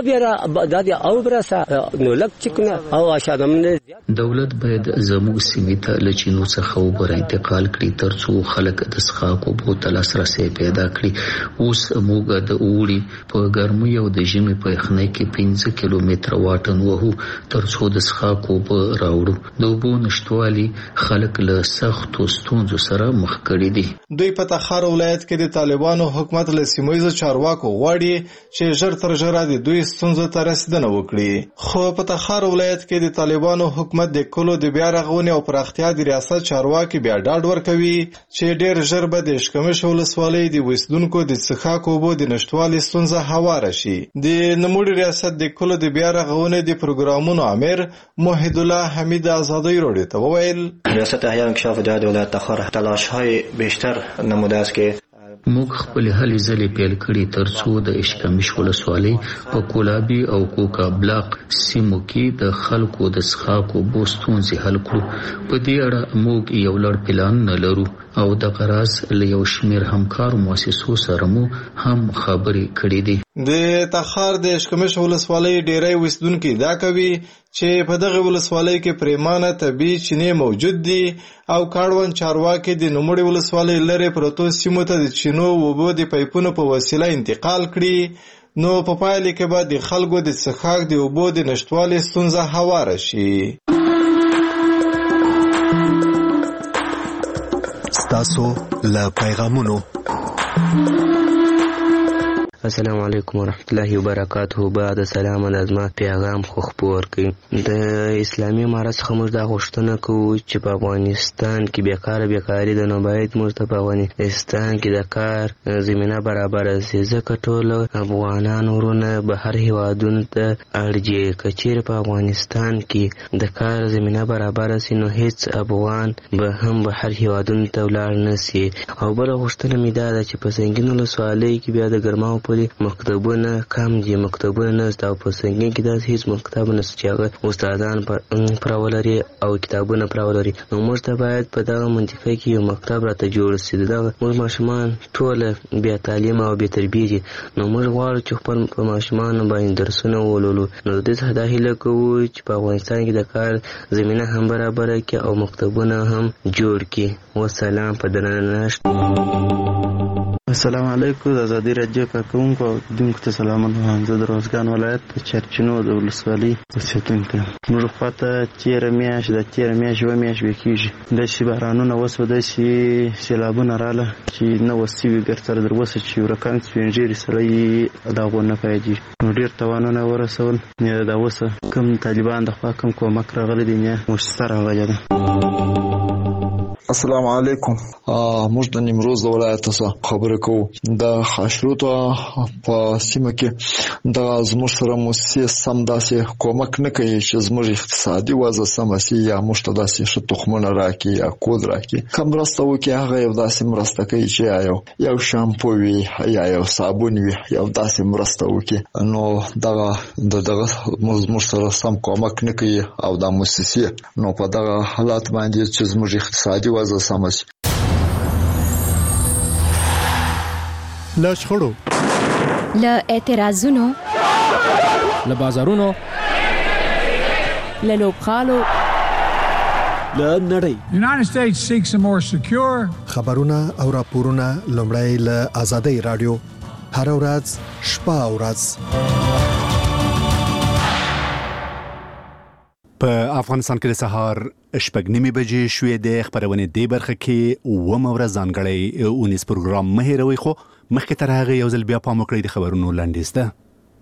Speaker 21: دولت باید زموږ سیمې ته له چینو څخه اوبه انتقال کړي ترڅو خلک د څښاک اوبو ته لاسرسی پیدا کړي. اوس موږ د اوړي په ګرمۍ او د ژمي په یخنۍ کې 15 کیلومتره واټن وهو ترڅو د څښاک اوبه راوړو. د اوبو نشتوالي خلک له سختو ستونزو سره مخ کړي دي.
Speaker 20: دوی په تخار ولایت کې د طالبانو حکومت له سیمایي چارواکو غواړي چې ژر تر ژره د دوی ستونزو ته رسیدنه وکړي. خو په تخار ولایت کې د طالبانو حکومت د کلو د بیا رغونې او پراختیا د ریاست چارواکي بیا ډاډ ورکوي چې ډېر ژر به د اشکمش ولسوالۍ د اوسیدونکو د څښاک اوبو د نشتوالي ستونزه هواره شي. د نوموړي ریاست د کلو د بیا رغونې د پروګرامونو امیر موحد الله حمید آزادی روډیو ته وویل
Speaker 22: ریاست احیا انکشاف جهاد ولایت تخار تلاش‌های بیشتر نموده است که
Speaker 21: موږ خپل هلې ځلې پیل کړي ترڅو د اشکمش ولسوالۍ په کولابي او کوکبلاغ سیمو کې د خلکو د څښاک اوبو ستونزې حل کړو. په دې اړه موږ یو لړ پلان نه لرو او د غراض له یو شمېر همکارو مؤسسو سره مو هم خبرې کړې دي.
Speaker 20: د تخار د اشکمش ولسوالۍ ډېری اوسیدونکي دا کوي چې په دغه ولسوالۍ کې پریمانه طبیعي چینې موجود دي او کاروان چارواکي د نوموړي ولسوالۍ لرې پروتو سیمو ته د چینو اوبو د پایپونو په وسیله انتقال کړي. نو په پایله کې به د خلکو د څښاک د اوبو د نشتوالي ستونزه هواره شي.
Speaker 13: ستاسو له پیغامونو
Speaker 23: السلام علیکم ورحمت الله وبرکاته. بعد سلام لازمه پیغام خو خبر کړي د اسلامي امارت څخه موږ دا غوښتنه کوو چې په افغانستان کې بیکاری ده نو باید موږ ته په افغانستان کې د کار زمینه برابر شي ځکه ټول افغانان ورونه بهر هیوادونو ته اړ که چیرې په افغانستان کې د کار زمینه برابر شي نو هیڅ افغان به هم بهر هیوادونو ته ولاړ نه شي. او بله غوښتنه مې دا ده چې په سنګین ولسوالۍ کې بیا د ګرماو مکتبونه کم دي، مکتبونه نشته او په سنګین کې داسې هیڅ مکتب نشته چې هغه استادان پوره ولري او کتابونه پوره ولري. نو موږ ته باید په دغه منطقه کې یو مکتب راته جوړ شي. دغه موږ ماشومان ټوله بیا تعلیم او بیا تربیه دي نو موږ غواړو چې خپل په ماشومانو باندې درسونه ولولو. نو د دې څخه دا هیله کوو چې په افغانستان کې د کار زمینه هم برابره کړي او مکتبونه هم جوړ کړي. والسلام په درنښت.
Speaker 24: السلام علیکم. د ازادي رادیو کارکونکو او دونکو ته سلامونه. زه د روزګان ولایت په چرچینو د ولسوالۍ اوسېدونکی یم. موږ خواته تېره میاشت یوه میاشت به کېږي داسې بارانونه وسوه، داسې سیلابونه راله چې نه وس شوي ګرځره در وسه چې یو رقم سپین ږیري سړی د هغو نه پیدېږي. نو ډېر تاوانونه ورسول. دا اوسه کوم طالبان د خوا کوم کومک راغلی دی نه مؤسسه راغلې ده.
Speaker 2: السلام علیکم. موږ د نیمروز ولایت څخه خبرې کوو. د خاشروطو په سیمه کې د زموږ سره موسسې سم داسې کومک نه کوي چې زموږ اقتصادي وضع سم شي یا موږ ته داسې ښه تخمونه راکړي یا کود راکړي. کوم مرسته وکړي هغه یو داسې مرسته کوي چې یو شامپو وي یا یو صابون وي، یو داسې مرسته وکړي. نو دغه موږ سره سم کومک نه کوي او د موسسې نو په دغه حالات باندې چې زموږ اقتصادي وضع سم شي.
Speaker 1: له شخړو،
Speaker 3: له اعتراضونو،
Speaker 7: له بازارونو،
Speaker 3: له لوبغالو،
Speaker 15: له نړۍ.
Speaker 8: United States seeks a more secure.
Speaker 13: خبرونه او راپورونه لومړی له آزادۍ رادیو هر ورځ شپه او ورځ.
Speaker 1: په افغانستان کې د سهار 8:30 بجې شوې د خبرونې د برخه کې وموره ځانګړی اونیس پروګرام مه هېروئ، خو مخکې تر هغه یو ځل بیا پام وکړئ د خبرونو لنډیز ته.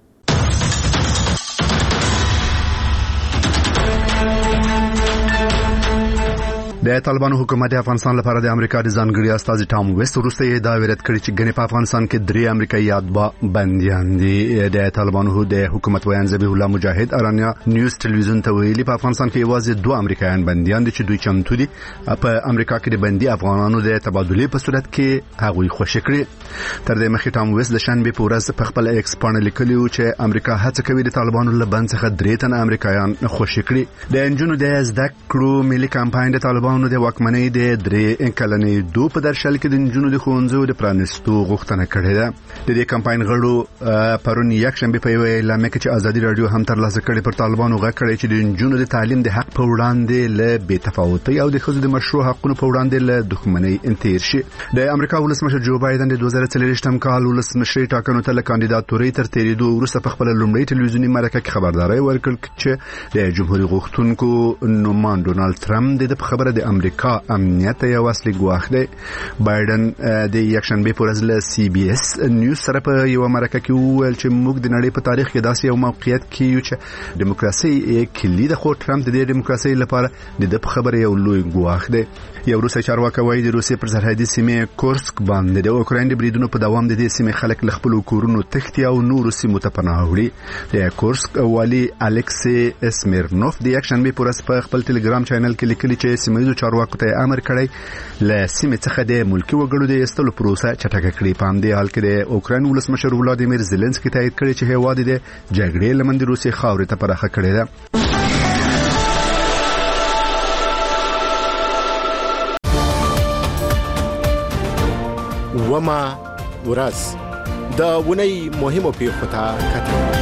Speaker 1: د طالبانو حکومت افغانستان لپاره د امریکا د ځانګړي استازي ټام ویست وروسته یې دا ویرت کړی چې ګنې په افغانستان کې 3 امریکایي اتباع بنديان دي. د طالبانو د حکومت ویان ذبیح الله مجاهد ارانیا نیوز ټلویزیون ته ویلي په افغانستان کې یوازې 2 امریکایان بنديان دي چې دوی چمتو دي په امریکا کې د بندي افغانانو د تبادلې په صورت کې هغوی خوشی کړي. تر دې مخکې ټام ویست د شنبه په ورځ په خپل ایکس باندې لیکلی چې امریکا هڅه کوي د طالبانو له بند څخه 3 تن امریکایان خوشی کړي. د انجونو د زده کړو ملي کمپاین د طالبانو د واکمنۍ د 3 کلنې دوه په درشل کې د انجونو د ښوونځیو د پرانستو غوښتنه کړې ده. د دې کمپاین غړو پرون یک شنبه په اعلان کې چې ازادي رادیو هم ترلاسه کړې پر طالبانو غږ کړی چې د انجونو د تعلیم د حق په وړاندې له بې تفاوتۍ او د ښځو د مشروع حقوقو په وړاندې له دښمنۍ تیر شي. د امریکا ولسمشر جو بایدن د 2023 کال ولسمشر ټاکنو ته له کاندیداتورۍ تر تیریدو وروسته په خپل لومړی ټلویزیوني مرکه کې خبرداري ورکړه چې د جمهوریت غوښتونکو نومان ډونالد ترامپ د خبره د امریکا امنیت یو اصلي ګواښ دی. بایدن د یکشنبه پر ورځ له سی بي اس نیوز سره په یو مرکه کې وویل چې موږ د نړۍ په تاریخ کې داسې یو موقعیت کې یو چې دیموکراسي کلی د خو ترامپ د دیموکراسي لپاره د خبره یو لوی ګواښ دی. یو روسي چارواکي وایي د روسي پر سرحدي سیمه کورسک باندې د اوکراین د بریدونو په دوام د دې سیمې خلک له خپل کورونو تښتي او نور سیمو ته پناه وړي. د کورسک والی الکسی اسمیرنوف د یکشنبه پر ورځ په خپل ټلګرام چینل کې لیکلي چې سیمایي چارواکو ته امر کړی له سیمې څخه د ملکی وګړو د ایستلو پروسه چټکه کړي. په همدې حال کې د اوکراین ولسمشر ولادیمیر زيلنسکي تایید کړی چې هیواد د جګړې لمن د روسي خاورې ته پراخه کړی ده.
Speaker 25: وما ورځ د ونی مهمو پیښو ته کتل.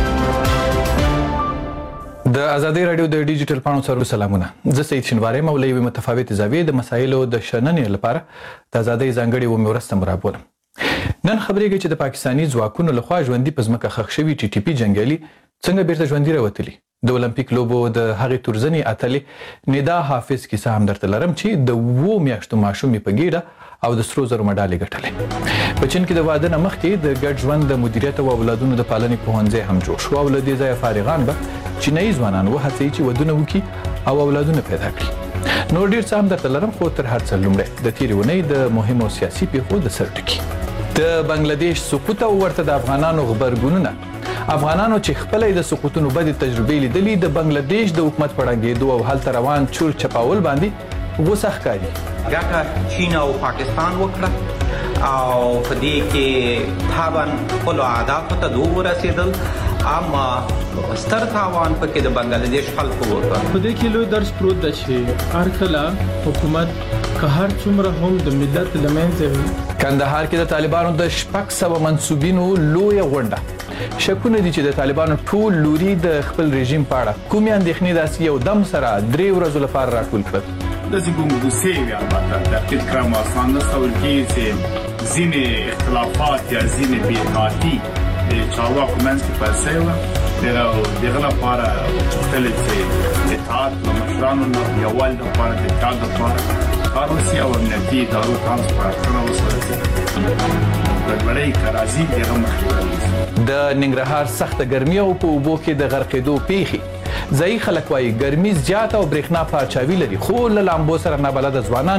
Speaker 26: د ازادي رادیو د ډیجیټل پاڼو سره سلامونه. زه سید شنواری مولوی متفاوت زاویې د مسایلو د شننې لپاره د ازادي ځانګړي و مورستم رابولم. نن خبرېږي چې د پاکستانی ځواکونو لخوا ژوندۍ پزمکه خښ شوی ټي ټي پی جنگیالي څنګه بیرته ژوندۍ راوتلي. د اولمپیک لوبو د هغې تورزنې اتلې ندا حافظ کیسه هم درته لرم چې د 2 میاشتو ماشومې په ګیډه او د سرو زرو مډالې ګټلې. په چین کې د واده نه مخکې د ګډ ژوند د مدیریت او اولادونو د پالنې پوهنځی هم جوړ شو او له دې ځایه فارغان به چینایي ځوانان وهڅوي چې ودونه وکړي او اولادونه پیدا کړي. نور ډېر څه هم درته لرم، خو تر هر څه لومړی د تېرې اونۍ د مهمو سیاسي پیښو د سر ټکي. د بنگلاديش سقوط او ورته د افغانانو غبرګونونه. افغانانو چې خپل د سقوطونو بدې تجربې لیدلې د بنگلاديش د حکومت پړنګېدو او هلته روان چور چپاول باندې غوسه ښکاري.
Speaker 27: ګټه چین او پاکستان وکړه او په دې کې تابن خپل اهدافو ته ورسېدل، اما ستر تاوان پکې د بنگلاديش خلکو وکړ.
Speaker 28: په دې کې لوی درس پروت دی چې هر کله حکومت که هر څومره هم د ملت لمنځه وي.
Speaker 26: کندهار کې د طالبانو د 600 منسوبینو لوی غونډه. شکونه دي چې د طالبانو ټول لوري د خپل رژیم په اړه کومې اندېښنې داسې یو دم سره 3 ورځې لپاره راټول کړل.
Speaker 29: داسې ګنګوسې وي البته تحقیق کړم آسان نه تصور کېږي چې ځینې اختلافات یا ځینې بېاتفاقي د چارواکو منځ کې پیل شوې وه. د هغه لپاره غوښتل چې اتحاد له مشرانو نه یووالي لپاره د اتحاد لپاره کار وشي او امنیتي ادارو ته هم سپارښتنه وشوه ګډوډۍ که راځي د هغه مخنیوی.
Speaker 26: د ننګرهار سخته ګرمي او په اوبو کې د غرقېدو پیښې. ځایي خلک وایي ګرمي زیاته او برېښنا پارچاوي لري، خو له لامبو سره نابلده ځوانان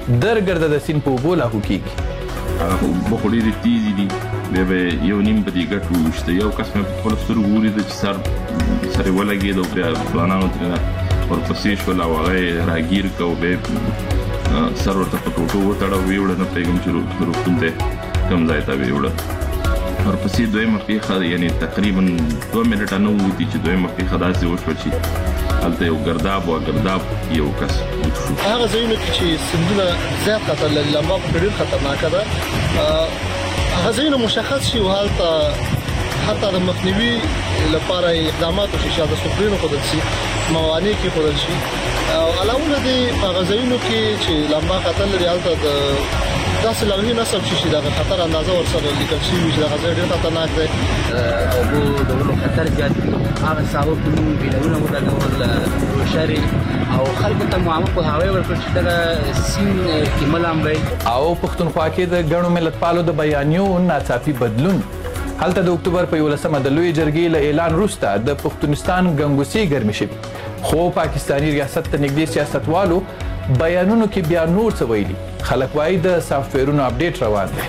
Speaker 26: درګرده د سیند په اوبو لاهو کیږي.
Speaker 5: اوبه خو ډېرې تیزې دي، بیا به یو نیم په دې ګټو وویشته. یو کس مې په خپلو سترګو ولیده چې سر یې ولګېد او بیا ځوانانو ترېنه ورپسې شول او هغه یې راګیر کړ او بیا سر ورته په ټوټو وتړه او ویې وړه. نه پوهېږم چې روغتون ته کوم ځای ته ویې وړه. ورپسې دویمه پېښه یعنې تقریبا 2 منټه نه ووتي چې دویمه پېښه داسې وشوه چې هلته یو ګرداب و، ګرداب یو کس وچ شو.
Speaker 6: هغه ځایونه کې چې سیندونه زیات خطر لري، لمبا په ډېر خطرناکه ده. هغه ځایونه مشخص شي او هلته حتی د مخنیوي لپاره اقدامات وشي، چې د سپرینو ښودل شي، موانع کې ښودل شي. او علاوه د هغه ځایونو کې چې لمبا خطر لري هلته د داسې لوحې نصب شي چې د خطر اندازه ورسره لیکل شوي چې دغه ځای ډېر خطرناک دی.
Speaker 10: اوبو د ولو خطر زیات دي. هغه ساحو کې موږ بیلونه ولګول روشري او خلکو ته معامله په هغه ورکړ چې دغه سین کې ملام وي.
Speaker 26: او پښتونخوا کې د ګڼو ملتپالو د بیانیو ناڅاپي بدلون. هلته د اکتوبر په 11مه د لوی جرګې له اعلان وروسته د پښتونستان ګنګوسې ګرمې شوې، خو پاکستاني ریاست ته نږدې سیاستوالو بیانونو کې بیا نور څه ویلي. خلک وایي د سافټویرونو اپډیټ روان دی.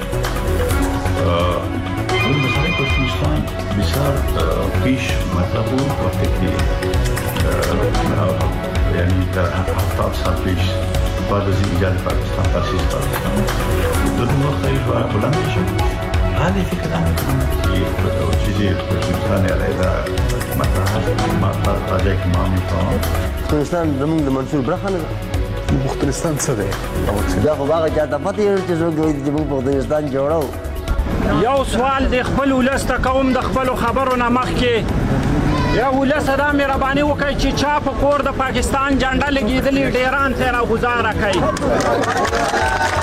Speaker 29: مثلا پاکستان بسیار پیش مطلب بود وقتی که یعنی در 70 سال پیش بعد از ایجاد پاکستان تأسیس پاکستان در اون وقت ایش باید بلند شد. هذه فكرة چیزی پاکستان علیه مطرح هست مطلب راجع که ما میفهمم.
Speaker 11: پاکستان زمون د منصور برخه نه ده.
Speaker 13: پښتونستان څه دی؟
Speaker 11: دا خو هغه چاته پته یې چې څوک وایي چې موږ پښتونستان جوړو.
Speaker 12: یو سوال د خپل ولس ته کوم د خپلو خبرو نه مخکې یو ولس دا مهرباني وکړئ چې چا په کور د پاکستان جنډه لګېدلې ډیران ته راګزاره کوي.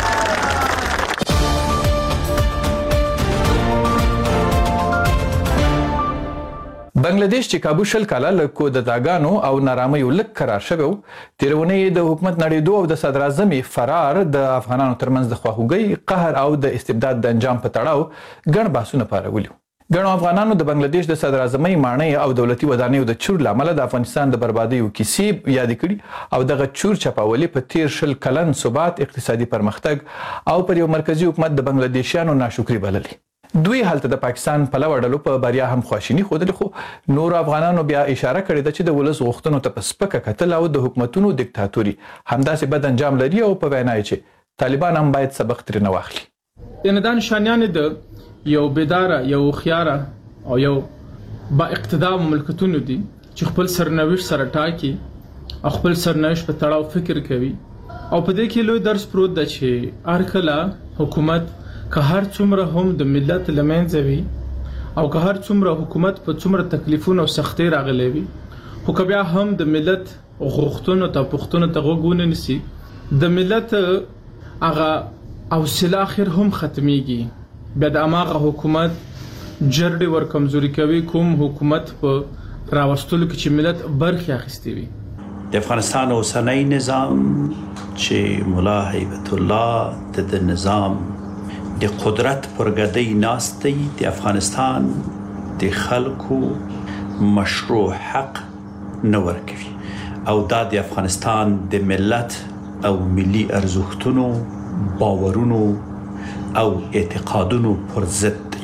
Speaker 26: بنگلاديش چې کابو شل کاله له کودتاګانو او نارامیو لږ قرار شوی و، تېرونې د حکومت نړېدو او د صدر اعظم فرار د افغانانو ترمنځ د خواخوږۍ، قهر او د استبداد د انجام په تړاو ګڼ بحثونه پارولي. ګڼو افغانانو د بنگلاديش د صدر اعظمۍ ماڼۍ او دولتي ودانیو د چور له امله د افغانستان د بربادیو کیسې یادې کړي او دغه چور چپاولي په تېر شل کلن ثبات، اقتصادي پرمختګ او پر یو مرکزي حکومت د بنگلاديشیانو ناشکري بللي. دوی هلته د پاکستان پلوه ډلو په بریا هم خواشیني ښودلې، خو نورو افغانانو بیا اشاره کړې ده چې د ولس غوښتنو ته په سپکه کتل او د حکومتونو دیکتاتوري همداسې بد انجام لري او په وینا یې چې طالبان هم باید سبق ترې نه واخلي.
Speaker 28: یعنې دا نشانیانې د یو بیداره، یو هوښیاره او یو با اقتدار مملکتونو دي چې خپل سرنوشت سره ټاکي او خپل سرنوشت په تړاو فکر کوي. او په دې کې لوی درس پروت ده چې هر کله حکومت که هر څومره هم د ملت لمنځه وي او که هر څومره حکومت په څومره تکلیفونو او سختۍ راغلی وي، خو که بیا هم د ملت غوښتنو ته پوښتنو ته غوږ ونه نیسي، د ملت هغه حوصله اخر هم ختمیږي. بیا د هماغه حکومت جرړې ور کمزوري کوي کوم حکومت په راوستلو کې چې ملت برخې اخیستې وي.
Speaker 14: د افغانستان اوسنی نظام چې ملا هیبت الله د نظام د قدرت پر ګدۍ ناست دی، د افغانستان د خلکو مشروع حق نه ورکوي او دا د افغانستان د ملت او ملي ارزښتونو، باورونو او اعتقادونو پر ضد دی.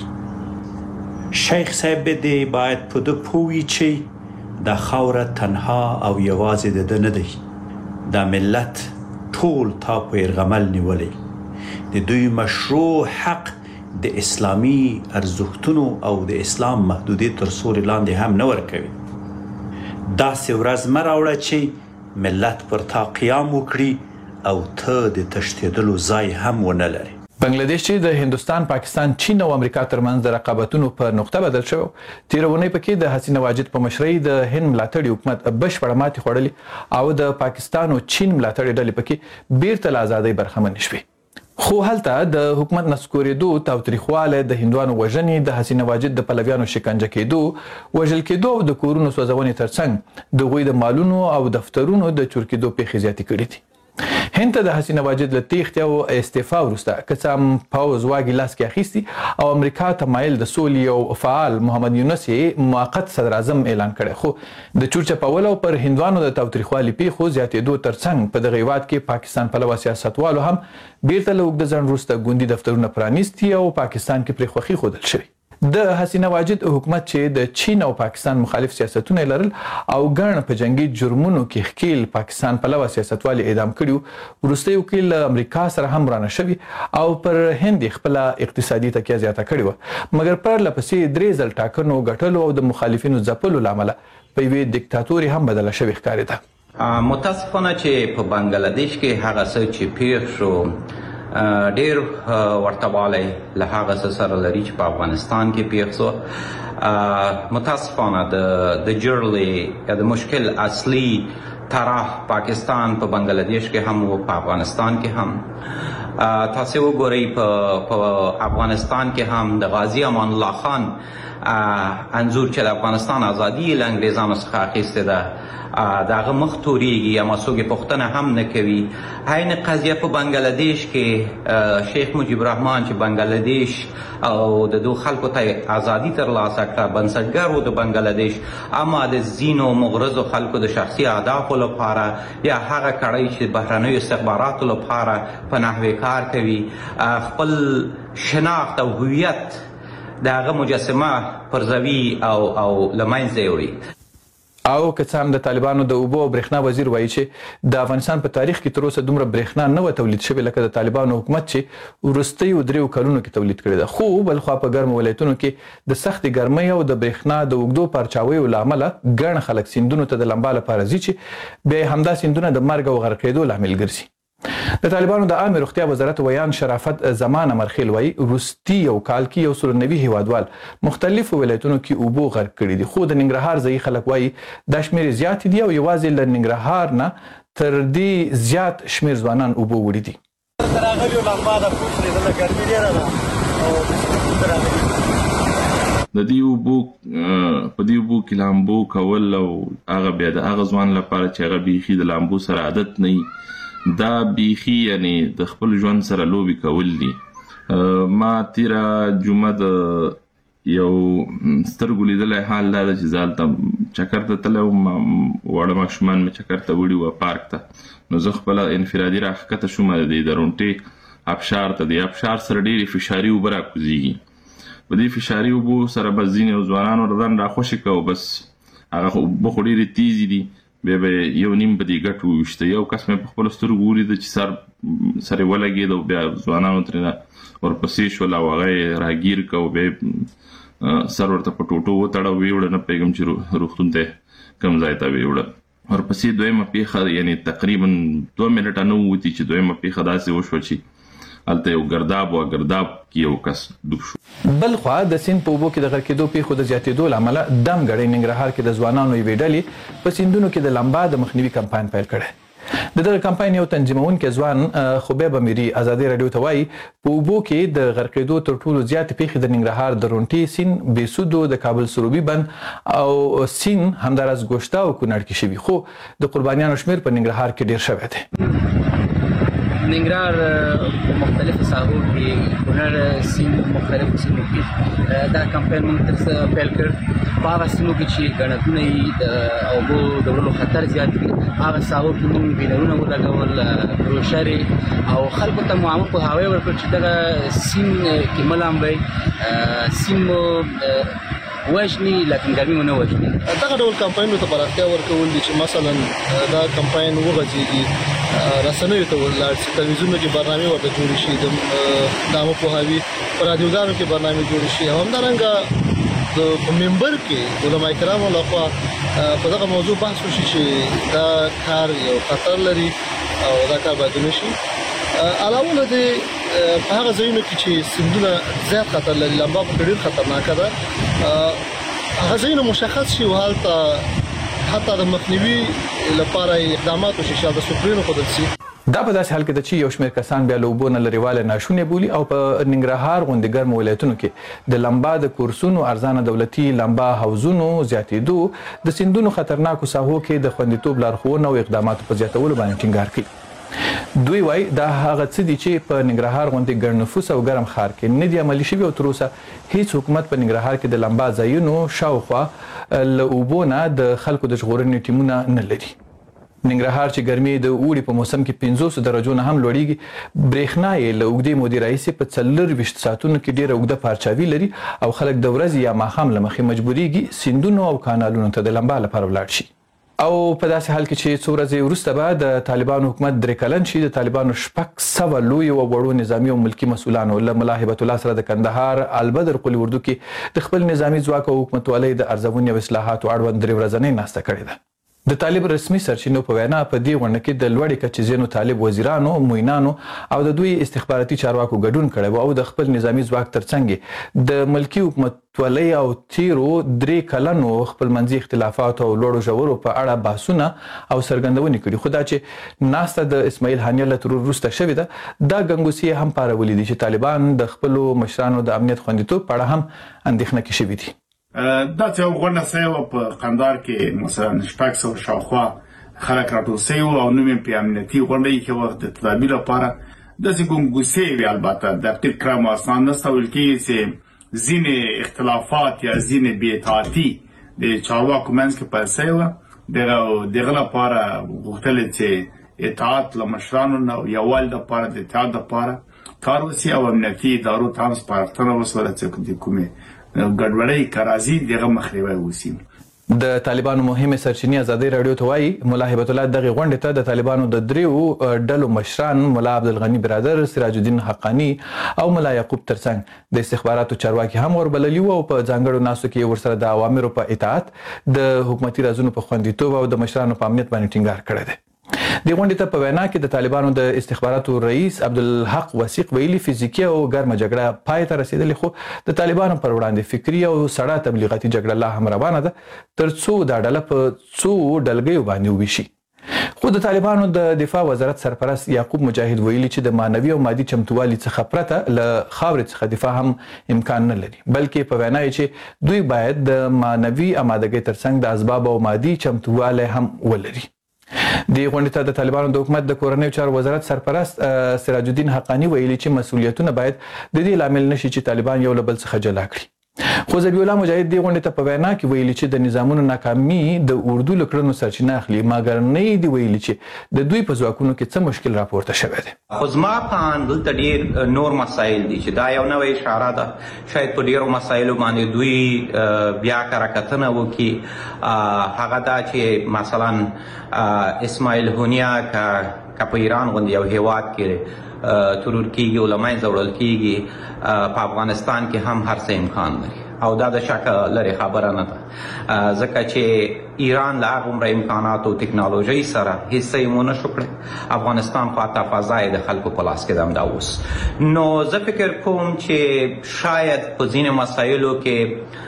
Speaker 14: شیخ صاحب دې باید په دې پوهوي چې دا خاوره تنها او یوازې د ده نه دی، دا ملت ټول تا په یرغمل نیولی. د دوی مشروع حق د اسلامي ارزښتونو او د اسلام محدودیت تر سوري لاندې هم نه ورکوي. داسې ورځ مه راوړه چې ملت پر تا قیام وکړي او ته د تښتېدلو ځای هم ونه لري.
Speaker 26: بنگلاديش چې د هندوستان، پاکستان، چین او امریکا ترمنځ د رقابتونو په نقطه بدل شو، تیرونی پکې د حسینه واجد په مشرۍ د هند ملاتړي حکومت بشپړه ماتې خوړلې او د پاکستان او چین ملاتړي ډلې پکې بیرته له ازادۍ برخمن شوې. خو هلته د حکومت نسکورېدو، تاوتریخوالی، د هندوانو وژنې، د حسینه واجد د پلویانو شکنجه کېدو، وژل کېدو او د کورونو سوځونې ترڅنګ د هغوی د مالونو او دفترونو د چور کېدو پیښې زیاتې کړې دي. هند ته د حسینه واجد له تیښتې او استعفا وروسته که څه هم پوځ واګې لاس کې اخیستي او امریکا ته مایل د سولې یو فعال محمد یونس یې موقت صدر اعظم اعلان کړی، خو د چورچپولو او پر هندوانو د تاوتریخوالي پیښو زیاتېدو ترڅنګ په دغه هیواد کې پاکستان پلوه سیاستوالو هم بیرته له اوږده ځنډ وروسته ګوندي دفترونه پرانیستي او پاکستان کې پرې خوښي ښودل شوې. د حسینه واجد حکومت چې د چین او پاکستان مخالف سیاستونه لرل او ګڼ په جنگي جرمونو کې ښکیل پاکستان پلوه سیاستوال اعدام کړي، وروستی وکیل امریکا سره هم رانه شوي او پر هند خپله اقتصادي تکیه زیاته کړې وه، مګر پرله پسې 3 ځل ټاکنو ګټلو او د مخالفینو ځپلو له امله په یوې دیکتاتوري هم بدله شوې ښکارېده.
Speaker 27: متاسفانه چې په بنګلادیش کې هغه څه چې پیښ شو ډیر ورته والی له هغه څه سره لري چې په افغانستان کې پیښ شو. متاسفانه د جرلې یا د مشکل اصلي طرف پاکستان په بنګلادیش کې هم او په افغانستان کې هم. تاسو وګورئ په افغانستان کې هم د غازی امان الله خان انځور چې د افغانستان ازادي له انګریزانو څخه اخیستې ده دغه مخ توریږي یا څوک پوښتنه هم نه کوي. عین قضیه په بنګلادیش کې شیخ مجیب الرحمن چې بنګلادیش او د دوه خلکو ته ازادي ترلاسه کړه، بنسټګر و د بنګلادیش، اما د ځینو مغرضو خلکو د شخصي اهدافو لپاره یا هغه کړۍ چې بهرنیو استخباراتو لپاره په نحوې کار کوي خپل شناخت او هویت دغه مجسمه پرځوي او له منځه وړي.
Speaker 26: او که څه هم د طالبانو د اوبو او برېښنا وزیر وایي چې د افغانستان په تاریخ کې تر اوسه دومره برېښنا نه وه تولید شوې لکه د طالبانو حکومت چې وروستیو 3 کلونو کې تولید کړې ده، خو بلخوا په ګرمو ولایتونو کې د سختې ګرمۍ او د برېښنا د اوږدو پارچاویو له امله ګڼ خلک سیندونو ته د لمبا لپاره ځي چې بیا همدا سیندونه د مرګ او غرقېدو لامل ګرځي. د طالبانو د عامه روغتیا وزارت ویان شرافت زمان امرخیل وایي وروستي یو کال کې 190 هیوادوال مختلفو ولایتونو کې اوبو غرق کړي دي، خو د ننګرهار ځایي خلک وایي دا شمېر زیات دي او یوازې له ننګرهار نه تر دې زیات شمېر ځوانان اوبو وړي دي.
Speaker 5: د دې اوبو په دې اوبو کې لامبو کول او هغه بیا د هغه ځوان لپاره چې هغه بیخي د لامبو سره عادت نه دا بیخي یعنی د خپل ژوند سره لوبي کول دي. ما تیرا جمعه د یو سترګو لیدلی حال دا چې زالته چکر ته تللی وم، واړه ماشومان مې چکر ته وړي وه پارک ته، نو زه خپله انفرادي راښکته شوم د رونټې ابشار ته. د ابشار سره ډېرې فشاري اوبه راکوزېږي، په دې فشاري اوبو سره بس ځینې ځوانانو ځان راخوشي کوو، بس هغه اوبه خو ډېرې تیزې دي، بیا به یو نیم په دې ګټ وویشته. یو کس مې په خپلو سترګو ولیده چې سر یې ولګېد او بیا ځوانانو ترېنه ورپسې شول او هغه یې راګیر که او بیا سر ورته په ټوټو وتړه او ویې وړه، نه پوهېږم چې روغتون ته کوم ځای ته ویې وړه. ورپسې دویمه پیښه یعنې تقریبا 2 منټه نه ووتي چې دویمه پیښه داسې وشوه چې هلته یو ګرداب و، ګرداب کې یو کس ډوب شو.
Speaker 26: بلخوا د سیند په اوبو کې د غرقېدو پیښو د زیاتېدو له امله دمګړی ننګرهار کې د ځوانانو یوې ډلې په سیندونو کې د لمبا د مخنیوي کمپاین پیل کړی. د دغه کمپاین یو تنظیمونکی ځوان خبیب امیري ازادي راډیو ته وایي په اوبو کې د غرقېدو تر ټولو زیاتې پیښې د ننګرهار د رونټې سیند، بېسودو، د کابل سروبي بند او سیند، همداراز ګوشته او کونړ کې شوي، خو د قربانیانو شمېر په ننګرهار کې ډېر شوی دی.
Speaker 10: ننګرهار مختلفو ساحو کې کونړ سیند مختلفو سیمو کې دا کمپاین موږ پیل کړ. په هغه سیمو کې چې ګڼتونه یې د اوبو د وړلو خطر زیات وي هغه ساحو کې موږ بینرونه ولګول، بروشرې او خلکو ته مو عامه پوهاوی ورکړ چې دغه سیند کې مه لامبئ، سیند مو وژني لکن ګرمي مو نه وژني.
Speaker 6: دغه ډول کمپاینونو ته پراختیا ورکول دي چې مثلا دا کمپاین وغځېږي، رسنیو ته ولاړ شي، تلویزیونونو کې برنامې ورته جوړې شي، د عامه پوهاوي په رادیوګانو کې برنامې جوړې شي، همدارنګه د ممبر کې علماء کرامو لخوا په دغه موضوع بحث وشي چې دا کار یو خطر لري او دا کار باید ونشي. علاوه له دې په هغه ځایونو کې چې سیندونه زیات خطر لري، لمبا په ډېر خطرناکه ده، هغه ځایونه مشخص شي او هلته حتی د مخنیوي لپاره اقدامات وشي چې د سپرینو ښودل شي.
Speaker 26: دا په داسې حال کې ده چې یو شمېر کسان بیا له اوبو نه لرېوالی ناشونې بولي او په ننګرهار غوندې ګرمو ولایتونو کې د لمبا د کورسونو، ارزانه دولتي لمبا حوضونو زیاتېدو د سیندونو خطرناکو ساحو کې د خوندیتوب لارښوونه او اقداماتو په زیاتولو باندې ټینګار کوي. دوی وایي دا هغه څه دي چې په ننګرهار غوندې ګڼ نفوس او ګرم ښار کې نه دي عملي شوي او تر اوسه هیڅ حکومت په ننګرهار کې د لمبا ځایونو شاوخوا له اوبو نه د خلکو د ژغورنې ټیمونه نه لري. ننګرهار چې ګرمي د اوړي په موسم کې 500 درجو نه هم لوړیږي، برېښنا یې له اوږدې مودې راهیسې په 24 ساعتونو کې ډېره اوږده پارچاوي لري او خلک د ورځې یا ماښام له مخې مجبوریږي سیندونو او کانالونو ته د لمبا لپاره ولاړ شي. او په داسې حال کې چې څو ورځې وروسته به د طالبانو حکومت 3 کلن شي، د طالبانو 600 لوی او وړو نظامی او ملکی مسؤلانو له ملا هبت الله سره د کندهار البدر قلي اردو کې د خپل نظامی ځواک او حکومتولۍ د ارزونې او اصلاحاتو اړوند 3 ورځنۍ ناسته کړې ده. د طالب رسمي سرچینو په وینا په دې غونډه کې د لوړې کچې ځینو طالب وزیرانو، معینانو او د دوی استخباراتي چارواکو ګډون کړی او د خپل نظامی ځواک ترڅنګ د ملکی حکومتولۍ او تیرو 3 کلنو خپلمنځي اختلافاتو او لوړو ژورو په اړه بحثونه او څرګندونې کړي. خو دا چې ناسته د اسماعیل هانیه له ترور وروسته شوې ده، دا ګنګوسې هم پارولي دي چې طالبان د خپلو مشرانو د امنیت خوندیتوب په اړه هم اندېښنه کې شوي دي.
Speaker 29: دا چې غونډه سوي په قندهار کې مثلا 600 شاوخوا خلک راټول سوي او نو په امنیتي غونډه کې وخت د تدابیر لپاره د ګنګوسې وی البته د تل کرام آسان نه ستول کې چې ځینې اختلافات یا ځینې بی‌اطاعتي د چارواکو منځ کې پیل سوي دغه لپاره غوښتل چې اطاعت له مشرانو نه یووالي لپاره د اتحاد لپاره کار وشي او امنیتي ادارو ته هم سپارښتنه وشوه چې د کومې ګډوډۍ کارازي دغه مخنیوی وشي.
Speaker 26: د طالبانو مهمه سرچینې ازادي رادیو ته وایي ملا هبت الله دغه غونډه ته د طالبانو د 3 ډلو مشران ملا عبدالغنی برادر، سراج الدین حقانی او ملا یعقوب ترڅنګ د استخباراتو چارواکي هم وربللي او په ځانګړو ناسو کې ورسره د اوامرو په اطاعت د حکومتي رازونو په خوندیتوب او د مشرانو په امنیت باندې ټینګار کړی دی. د غونډې ته په وینا کې د طالبانو د استخباراتو رئیس عبدالحق وثیق ویلي فزیکي او ګرمه جګړه پای ته رسیدلې، خو د طالبانو پر وړاندې فکري او سړه تبلیغاتي جګړه لا هم روانه ده ترڅو دا ډله په څو ډلګیو باندې وویشي. خو د طالبانو د دفاع وزارت سرپرست یعقوب مجاهد ویلي چې د مانوي او مادي چمتووالي څخه پرته له خاورې څخه دفاع هم امکان نه لري، بلکې په وینا یې چې دوی باید د مانوي امادګۍ ترڅنګ د اسباب او مادي چمتووالی هم ولري. د غونډې ته د طالبانو د حکومت د کورنیو چارو وزارت سرپرست سراج الدین حقانی ویلي چې مسؤلیتونه باید د دې لامل نشي چې طالبان یو له بل څخه جلا کړي. خو ذبیح الله مجاهد د غونډې ته په وینا کې ویلي چې د نظامونو ناکامي د اردو له کړنو سرچینه اخلي، مګر نه دی ویلي چې د دوی په ځواکونو کې څه مشکل راپورته شوی دی.
Speaker 27: خو زما په اند دلته ډېر نور مسایل دي چې دا یو نوې اشاره ده، شاید په ډېرو مسایلو باندې دوی بیا کره وکړي. هغه دا چې مثلا اسماعیل هانیه که په ایران غوندې یو هیواد کې ترور کیږي او له منځه وړل کیږي، په افغانستان کې هم هر څه امکان لري او دا د شک لري خبره نه ده، ځکه چې ایران له هغه عمره امکانات او ټکنالوژۍ سره هیڅ یې ونه شو کړی. افغانستان خواته فضا یې د خلکو په لاس کې ده همدا اوس. نو زه فکر کوم چې شاید په ځینې مسایلو کې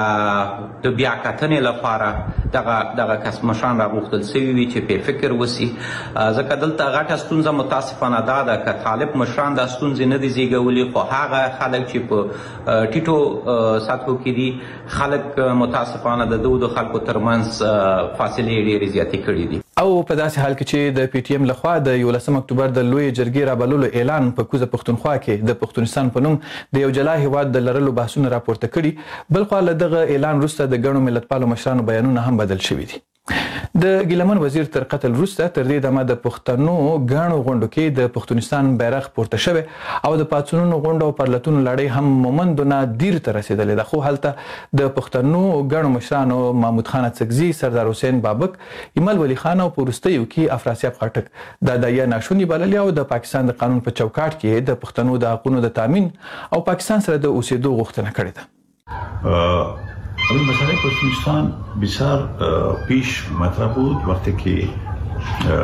Speaker 27: د بیا کتنې لپاره دغه کس مشران راغوښتل سوي وي چې په فکر وسي، ځکه دلته غټه ستونزه متاسفانه دا ده که طالب مشران دا ستونزې نه دي زیږولي، خو هغه خلک چې په ټیټو سطحو کې دي خلک متاسفانه د دوه خلکو ترمنځ فاصلې ډېرې زیاتې کړي دي.
Speaker 26: او په داسې حال کې چې د پی ټی ایم لخوا د 11 اکتوبر د لوی جرګې رابللو اعلان په کوزه پښتونخوا کې د پښتونستان په نوم د یو جلا هیواد د لرلو بحثونه راپورته کړي، بل خوا له دغه اعلان وروسته د ګڼو ملتپالو مشرانو بیانونه هم بدل شوي دي. د ګیلمن وزیر تر قتل وروسته تر دې دمه د پښتنو ګڼو غونډو کې د پښتونستان بیرغ پورته شوی او د پاڅونونو غونډو او پرلتونو لړۍ هم مومندونه دیر ته رسیدلې ده، خو هلته د پښتنو ګڼو مشرانو محمود خان اڅکزي، سردار حسین بابک، ایمل ولی خان او په وروستیو کې افراسیاب خاټک د دایه ناشونی بللې او د پاکستان د قانون په چوکاټ کې د پښتنو د حقونو د تامین او پاکستان سره د اوسېدو غوښتنه کړې ده.
Speaker 14: مسئله پشتونستان بسیار پیش مطرح بود وقتی که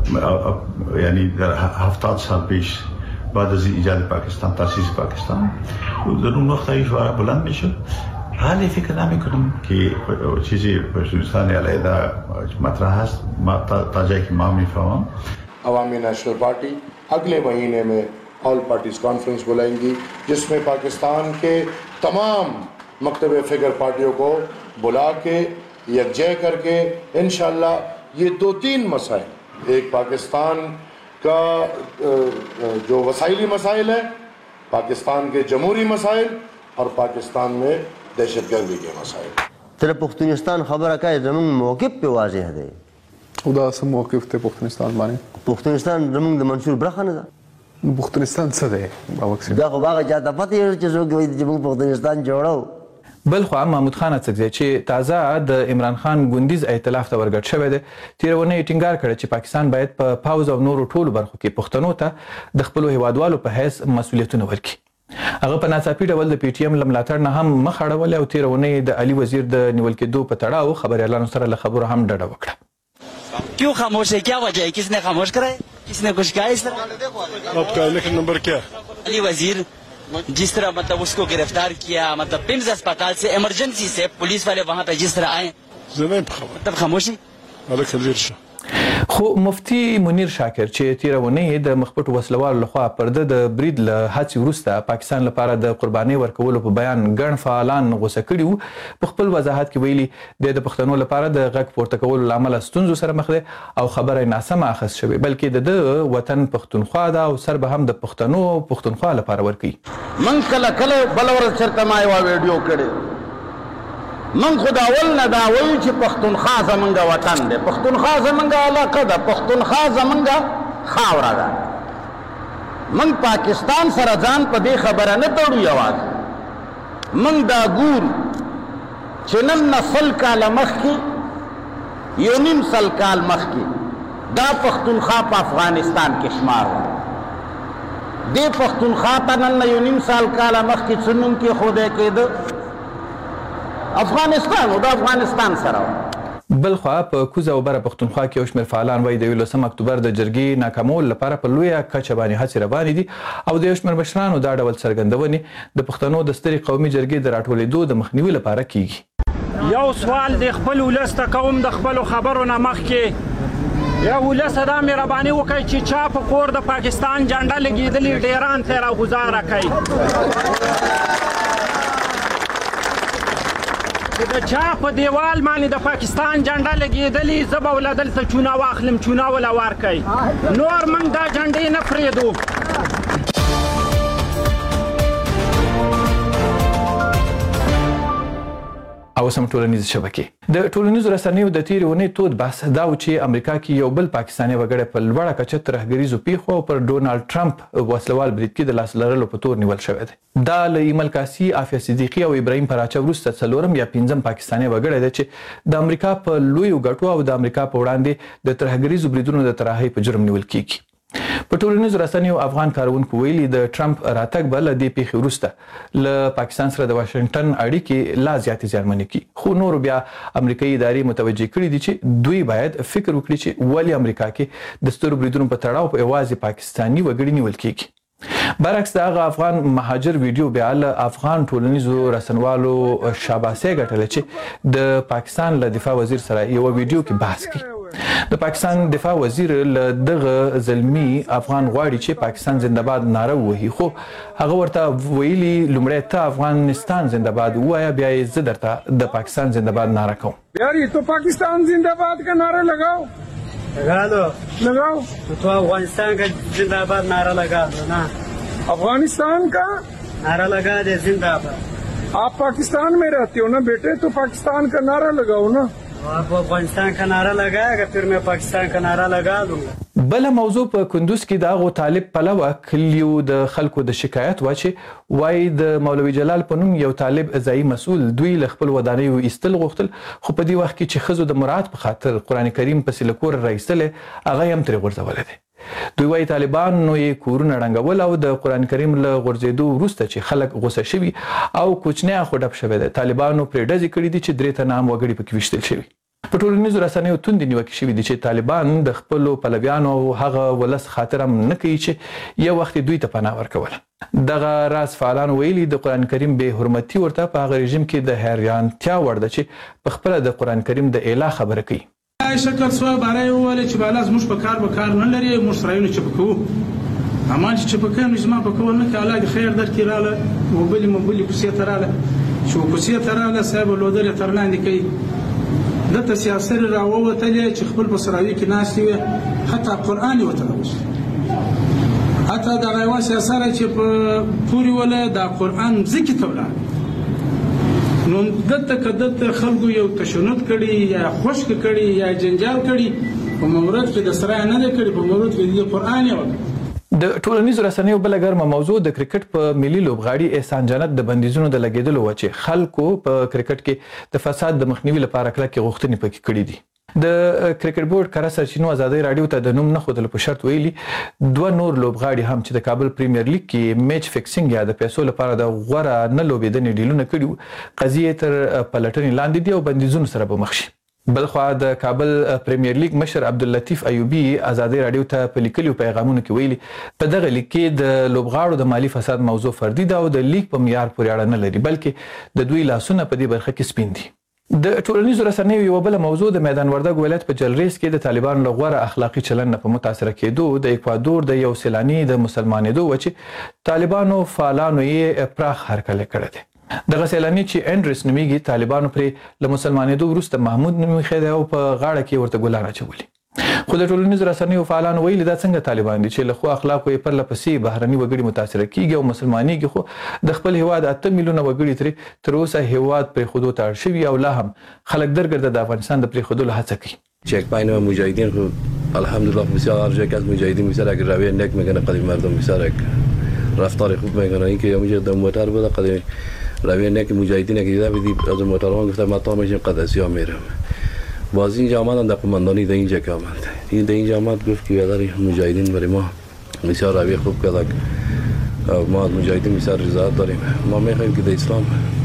Speaker 14: یعنی در 70 سال پیش بعد از ایجاد پاکستان، تاسیس پاکستان، در اون وقت ایشوارا بلند میشد. حالی فکر نمی کنم که چیزی پشتونستان علیحده مطرح هست تا جایی که ما میفهمم.
Speaker 4: عوامی نیشنل پارٹی اگلے مہینے میں آل پارٹیز کانفرنس بلائیں گی جس میں پاکستان کے تمام مکتب فکر پارٹیوں کو بلا کے یکجا کر کے انشاءاللہ یہ 2-3 مسائل، ایک پاکستان का जो वसाइली मसाइल है, पाकिस्तान के जमहूरी मसाइल और पाकिस्तान में दहशतगर्दी के मसाइल।
Speaker 11: तेरे पुख्तनिस्तान खबर का जमूंग मौक़िफ़ पे वाज़ेह है।
Speaker 9: उदा सम मौक़िफ़ थे पुख्तनिस्तान बाने।
Speaker 11: पुख्तनिस्तान जमूंग द मंशूर ब्रखा न दा।
Speaker 9: पुख्तनिस्तान सदे बावक्स।
Speaker 11: दा को बागा जाता पता है कि जो कोई जमूंग पुख्तनिस्तान जोड़ो।
Speaker 26: بلخوا محمود خان اڅکزی چې تازه د عمران خان ګوندیز ائتلاف ته ورګډ شوی دی تیرونه ټینګار کړی چې پاکستان باید په پاوز او نورو ټولو برخو کې پښتنو ته د خپل هیوادوالو په حیث مسولیتونه ورکړي. هغه په ناڅاپي ډول د پی ټی ایم لملاتړ نه هم مخ اړولې او تیرونه د علي وزیر د نیول کېدو په تړاو خبريالانو سره له خبرو هم ډډه وکړه.
Speaker 16: क्यों खामोश है, क्या वजह है, किसने खामोश करा है, किसने कुछ कहा इस तरह?
Speaker 9: आपका इलेक्शन नंबर क्या?
Speaker 16: अली वजीर जिस तरह मतलब उसको गिरफ्तार किया, मतलब पिम्स अस्पताल से इमरजेंसी से पुलिस वाले वहाँ पे जिस तरह आए तब खामोशी.
Speaker 26: خو مفتي منیر شاکر چې تیرونه د مخپټو وسلوالو لخوا پرده د برید له هڅې وروسته پاکستان لپاره د قربانۍ ورکولو په بیان ګڼ فعالان غوسه کړي وو. په خپل وضاحت کې ویلي د پښتنو لپاره د غږ پورته کولو لامل ستونزو سره مخ دی او خبره ناسمه اخذ شوې بلکې د وطن پښتونخوا دا او سر به هم د پښتونخوا لپاره ورکړي.
Speaker 17: من کله بل ور چرته ما یو ویډیو کړی من خداول نه دا وایي چې پښتونخوا زمونږ وطن دی, پښتونخوا زمونږ علاقه ده, پښتونخوا زمونږ خاوره ده. من پاکستان سره ځان په دې خبره نه تړو یوازې من دا ګورو چې نن نه 100 کاله مخکې یو نیم 100 کال مخکې دا پښتونخوا په افغانستان کې شمار و. دې پښتونخوا ته نن نه یو نیم 100 کاله مخکې څه نوم کېښودی کېده افغانستان او د افغانستان سره.
Speaker 26: بلخوا په کوزه او بره پښتونخوا کې یو شمېر فعالان وایي د 18 اکتوبر د جرګې ناکامولو لپاره په لویه کچه باندې هڅې روانې دي او د یو شمېر مشرانو دا ډول څرګندونې د پښتنو د سترې قومي جرګې د راټولېدو د مخنیوي لپاره کیږي.
Speaker 12: یو سوال د خپل ولس ته کوم د خپل خبرو نه مخکې یا ولس دا مهرباني وکړي چې چا په کور د پاکستان جنډه لګېدلې ډیران ته راغوزاره کوي د چا په دیوال باندې د پاکستان جنډه لګېدلې زه به وله دلته چونه واخلم چونه وله ورکوي نور موږ دا جنډې نه پرېږدو.
Speaker 26: او سم ټولنیز شبکې د ټولنیزو رسنیو د تیرې اونۍ تود بحث دا و چې امریکا کې یو بل پاکستاني وګړی په لوړه کچه ترهګریزو پیښو او پر ډونالډ ټرمپ وسلوال برید کې د لاس لرلو په تور نیول شوی دی. دا له ایمل کاسي، عافیه صدیقي او ابراهیم پراچه وروسته څلورم یا پنځم پاکستاني وګړی دی چې د امریکا په لویو ګټو او د امریکا په وړاندې د ترهګریزو بریدونو د طراحۍ په جرم نیول کیږي. په ټولنیزو رسنیو افغان کارونکو ویلي د ټرمپ راتګ به له دې پیښې وروسته له پاکستان سره د واشنگټن اړیکې لا زیاتې زیانمنې کړي. خو نورو بیا امریکایي ادارې متوجه کړي دي چې دوی باید فکر وکړي چې ولې امریکا کې د سترو بریدونو په تړاو په یوازې پاکستاني وګړي نیول کیږي. برعکس د هغه افغان مهاجر ویډیو بیا له افغان ټولنیزو رسنوالو شاباسي ګټله چې د پاکستان له دفاع وزیر سره یو ویډیو کې بحث کوي. د پاکستان دفاع وزیر له دغه زلمی افغان غواړي چې پاکستان زنده‌باد ناره ووهي خو هغه ورته ویلي لومړی ته افغانستان زنده‌باد ووایه بیا یې زه درته د پاکستان زنده‌باد ناره کوم.
Speaker 8: यार ये तो पाकिस्तान जिंदाबाद का नारा लगाओ
Speaker 16: लगा दो
Speaker 8: लगाओ
Speaker 16: तो अफगानिस्तान का जिंदाबाद नारा लगा दो ना,
Speaker 8: अफगानिस्तान का
Speaker 16: नारा लगा दे जिंदाबाद.
Speaker 8: आप पाकिस्तान में रहते हो ना बेटे तो पाकिस्तान का नारा लगाओ ना.
Speaker 16: आप अफगानिस्तान का नारा लगाएगा फिर मैं पाकिस्तान का नारा लगा दूंगा.
Speaker 26: بل موضوع په کندوز کې د هغو طالب پلوه کلیو د خلکو د شکایت و چې وایي د مولوي جلال په نوم یو طالب ځایي مسؤل دوی له خپل ودانیو ایستل غوښتل خو په دې وخت کې چې ښځو د مراعات په خاطر قرآن کریم پسې له کوره راایستلی هغه یې هم ترې غورځولی دی. دوی وایي طالبانو یې کورونه ړنګول او د قرآن کریم له غورځېدو وروسته چې خلک غوسه شوي او کوچنی خو ډب شوی دی طالبانو پرې ډزې کړي دي چې 3 تنه هم وګړي پکې ویشتل شوي. په ټولنیزو رسنیو توندې نیوکې شوي دي چې طالبان د خپلو پلویانو او هغه ولس خاطر هم نه کوي چې یو وخت دوی ته پناه ورکوله. دغه راز فعالان ویلي د قرآن کریم بې حرمتي ورته په هغه رژیم کې د حیرانتیا وړ ده چې په خپله د قرآن کریم د اعلا خبره کوي.
Speaker 28: شکر سوه باره یې وویل چې بالا زموږ په کار به کار نه لري موږ سرایونه چپه کوو امان چې چپه کوي نو زما په کول نه کوي الله دې خیر درکړي راله وبلې کوڅې ته راله چې کوڅې ته راله صاحب لودلې تر لاندې کوي دته سیاسر راووتلې چې خپل په سراوي کې ناستې وي حتی قرآن یې ورته راوست حتی دغه یوه سیاسره چې په پورې وله د قرآن ځکې ته ولاړ نو دلته که دلته خلکو یو تشنج کړي یا خشک کړي یا جنجال کړي په مورد کې د سره نه دی کړي په مورد کې د قرآن یې وکړي.
Speaker 26: د ټولنیزو رسنیو بله ګرمه موضوع د کرکټ په ملي لوبغاړي احسان جنت د بندیزونو د لګېدلو وه چې خلکو په کرکټ کې د فساد د مخنیوي لپاره کلکې غوښتنې پکې کړي دي. د کرکټ بورډ کره سرچینو ازادۍ راډیو ته د نوم نه ښودلو په شرط ویلي 2 نور لوبغاړي هم چې د کابل پریمیر لیګ کې میچ فکسینګ یا د پیسو لپاره د غوره نه لوبېدنې ډیلونه کړي وو قضیې تر پلټنې لاندې دي او بندیزونو سره به مخ شي. بلخوا د کابل پریمیر لیګ مشر عبداللطیف ایوبي ازادۍ راډیو ته په لیکلو پیغامونو کې ویلي په دغه لیګ کې د لوبغاړو د مالی فساد موضوع فردي ده او د لیګ په معیار پورې اړه نه لري بلکې د دوی لاسونه په دې برخه کې سپین دي. د ټولنیزو رسنیو یوه بله موضوع د میدان وردګ ولایت په جلریز کې د طالبانو له غوره اخلاقي چلند نه په متاثره کېدو د اکوادور د یو سیلاني د مسلمانېدو وه چې طالبانو فعالانو یې پراخ هرکلی کړی دی. دغه سیلاني چې انډریس نومیږي طالبانو پرې له مسلمانېدو وروسته محمود نوم ایښی دی او په غاړه کې ورته ګلان اچولي. خو د ټولنیزو رسنیو فعالانو ویلي دا څنګه طالبان دي چې له ښو اخلاقو یې پرله پسې بهرني وګړي متاثره کیږي او مسلمانېږي خو د خپل هیواد 8 میلیونه وګړي ترې تر اوسه هیواد پرېښودو ته اړ شوي او لا هم خلک درګرده د افغانستان د پرېښودلو هڅه کوي.
Speaker 2: چک پاین و مجاهدین خب الحمدلله بسیار ارجاک از مجاهدین بسیار اگر رویه نک میکنه قدیم مردم بسیار رفتار خوب میکنه اینکه میشه در موتر بوده قدیم رویه نک مجاهدین که دیده بدی از موتران گفته ما تا میشیم قدسیا میرم باز اینجا آمدن در قماندانی در اینجا که آمد این در اینجا آمد گفت که بیادر مجاهدین برای ما بسیار رویه خوب کرد ما از مجاهدین بسیار رضایت داریم ما میخوایم که در اسلام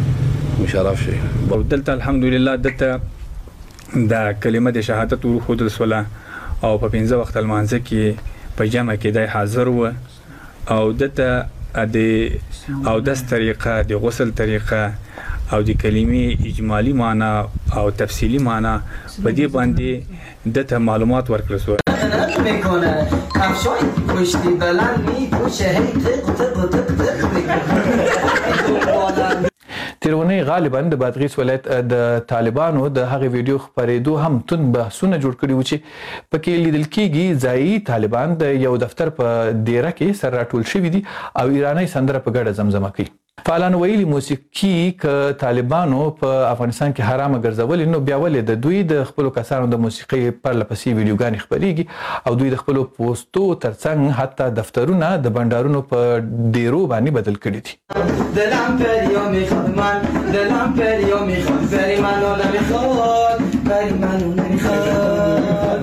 Speaker 2: مشرف شیم.
Speaker 7: دلته الحمدلله دلته دا کلمه د شهادت ورخودل سوله او په 15 وخت المانځه کې په جمع کې د حاضر و او دته د او د طریقه د غسل طریقه او د کلمې اجمالی معنی او تفصیلی معنی په دې باندې دته معلومات ورکړل شو.
Speaker 18: میکنه کفشای پشتی بلند میپوشه هی تق تق تق تق
Speaker 26: تیرونی غالبا د بادغیس ولایت د طالبانو د هغې ویډیو خپرېدو هم تون بحثونه جوړ کړي وو چې پکې لیدل کېږي ځایي طالبان د یو دفتر په دیره کې سر راټول شوي دي او ایرانۍ سندره په ګډه زمزمه کوي. فعالانو ویلي موسیقي که طالبانو په افغانستان کې حرامه ګرځولې نو بیا ولې د دوی د خپلو کسانو د موسیقۍ پرله پسې ویډیوګانې خپرېږي او دوی د خپلو پوسټو ترڅنګ حتی دفترونه د بنډارونو په ډیرو باندې بدل کړي دي.
Speaker 18: دلم پریا میخواد من دلم پریا میخواد بری منو نمیخواد بری منو نمیخواد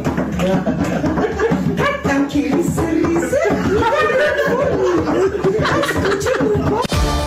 Speaker 18: حتم که ریسه ریسه از کچه بکن.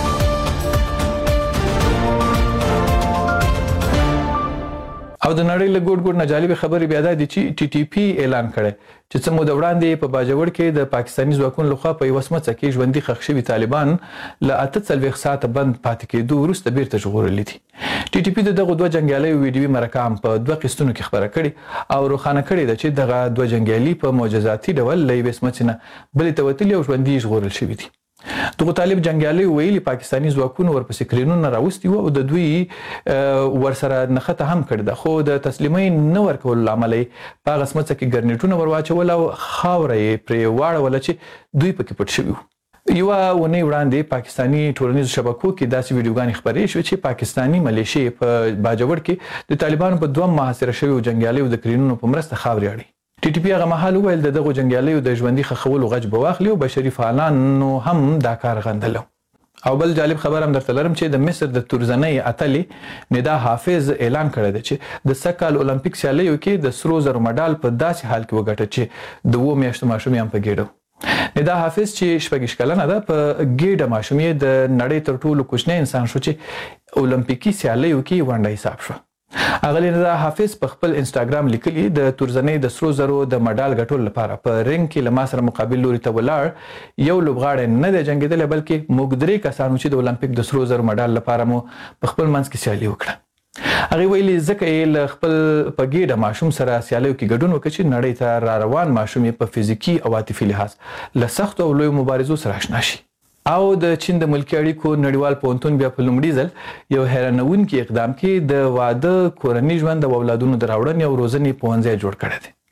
Speaker 26: او د نړۍ له ګوټ ګوټ نه جالبه خبرې بیا دا دي چې ټي ټي پی اعلان کړی چې څه موده وړاندې په باجوړ کې د پاکستاني ځواکونو لخوا په یوه سمڅه کې ژوندي ښخ شوي طالبان له 48 ساعته بند پاتې کېدو وروسته بیرته ژغورلي دي. ټي ټي پی دغه 2 جنګیالیو ویډیوي مرکه هم په 2 قسطونو کې خپره کړې او روښانه کړې ده چې دغه 2 جنګیالي په معجزاتي ډول له یوې سمڅې نه بلې ته وتلي او ژوندي ژغورل شوي دي. دغه طالب جنګیالي ویلي پاکستاني ځواکونو ورپسې کرینونه راوستي وو او د دوی ورسره نښته هم کړې ده خو د تسلیمۍ نه ورکولو له امله یې په هغه سمڅه کې ګرنیټونه ور واچول او خاوره یې پرې واړوله چې دوی پکې پټ شوي وو. یوه اونۍ وړاندې پاکستاني ټولنیزو شبکو کې داسې ویډیوګانې خپرې شوې چې پاکستاني ملیشې په باجوړ کې د طالبانو په 2 محاصره شویو جنګیالیو د کرینونو په مرسته خاورې اړي. ټي ټي پی هغه مهال وویل دغه جنګیالیو د ژوندي ښخولو غچ به واخلي او بشري فعالانو هم دا کار غندلو. او بل جالب خبر هم درته لرم چې د مصر د تورزنۍ اتلې ندا حافظ اعلان کړی دی چې د سږ کال اولمپیک سیالیو کې د سرو زرو مډال په داسې حال کې وګټه چې د 2 میاشتو ماشوم یې هم په ګېډه. ندا حافظ چې 26 کلنه ده په ګېډه ماشوم یې د نړۍ تر ټولو کوچنی انسان شو چې اولمپیکي سیالیو کې ونډه حساب شو. اغلی ندا حافظ په خپل انسټاګرام لیکلي د تورزنۍ د سرو زرو د مډال ګټلو لپاره په رنګ کې له ما سره مقابل لوري ته ولاړ یو لوبغاړی نه دی جنګېدلی بلکې موږ 3 کسانو چې د اولمپیک د سرو زرو مډال لپاره مو په خپل منځ کې سیالي وکړه. هغې ویلي ځکه یې له خپل په ګېډه ماشوم سره سیالیو کې ګډون وکړ چې نړۍ ته را روان ماشوم یې په فزیکي او عاطفي لحاظ له سختو او لویو مبارزو سره اشنا شي. او د چین د ملکي اړیکو نړیوال پوهنتون بیا په لومړي ځل یو حیرانوونکي اقدام کې د واده کورني ژوند او اولادونو د راوړنې او روزنې پوهنځی جوړ کړی دی.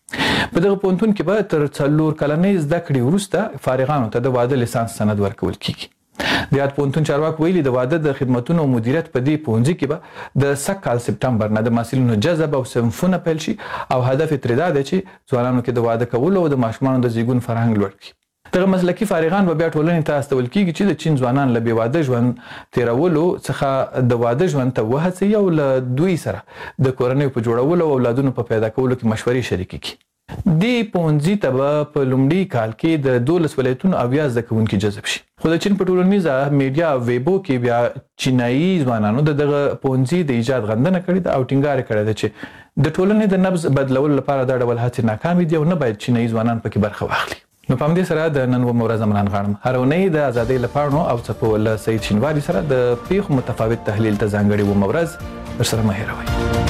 Speaker 26: په دغه پوهنتون کې به تر 4 کلنۍ زده کړې وروسته فارغانو ته د واده لیسانس سند ورکول کیږي. د یاد پوهنتون چارواکو ویلي د واده د خدماتونو او مدیریت په دې پوهنځي کې به د سږ کال سپټمبر نه د محصلینو جذب او صنفونه پیل شي او هدف ترې دا دی چې ځوانانو کې د واده کولو او د ماشومانو د زیږون فرهنګ لوړ کړي. دغه مسلکي فارغان به بیا ټولنې ته استول کیږي چې د چین ځوانان له بې واده ژوند تیرولو څخه د واده ژوند ته وهڅوي او له دوی سره د کورنیو په جوړولو او اولادونو په پیدا کولو کې مشورې شریکې کړي. دې پوهنځي ته به په لومړي کال کې د 12 ولایتونو 80 زده کوونکي جذب شي. خو د چین په ټولنیزه میډیا ویبو کې بیا چینایي ځوانانو دغه پوهنځي د ایجاد غندنه کړې ده او ټینګار کړی ده چې د ټولنې د نبض بدلولو لپاره دا ډول هڅې ناکامې دي او نه باید چینایي ځوانان پکې برخه واخلي. نو په همدې سره د نن ورځ زمران غاړم هر اونۍ د ازادۍ لپاره او څپو له سید شینواری سره د پیښو متفاوت تحلیل ته ځانګړي ورځ ورسره مه هېروئ.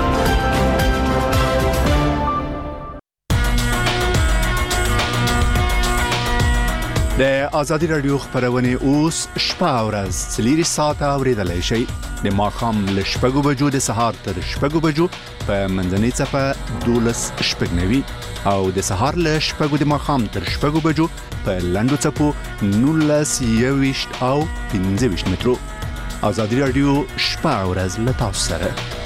Speaker 25: د ازادي رادیو خبرونه اوس شپه او ورځ 4 ساعته اوریدلای شئ. د ماښام له 6 بجو د سهار تر 6 بجو په منځنۍ څپه 12:09 او د سهار له 6 د ماښام تر 6 بجو په لنډو څپو 19:21 او 15 مترو. ازادي رادیو شپه او ورځ له تاسو سره.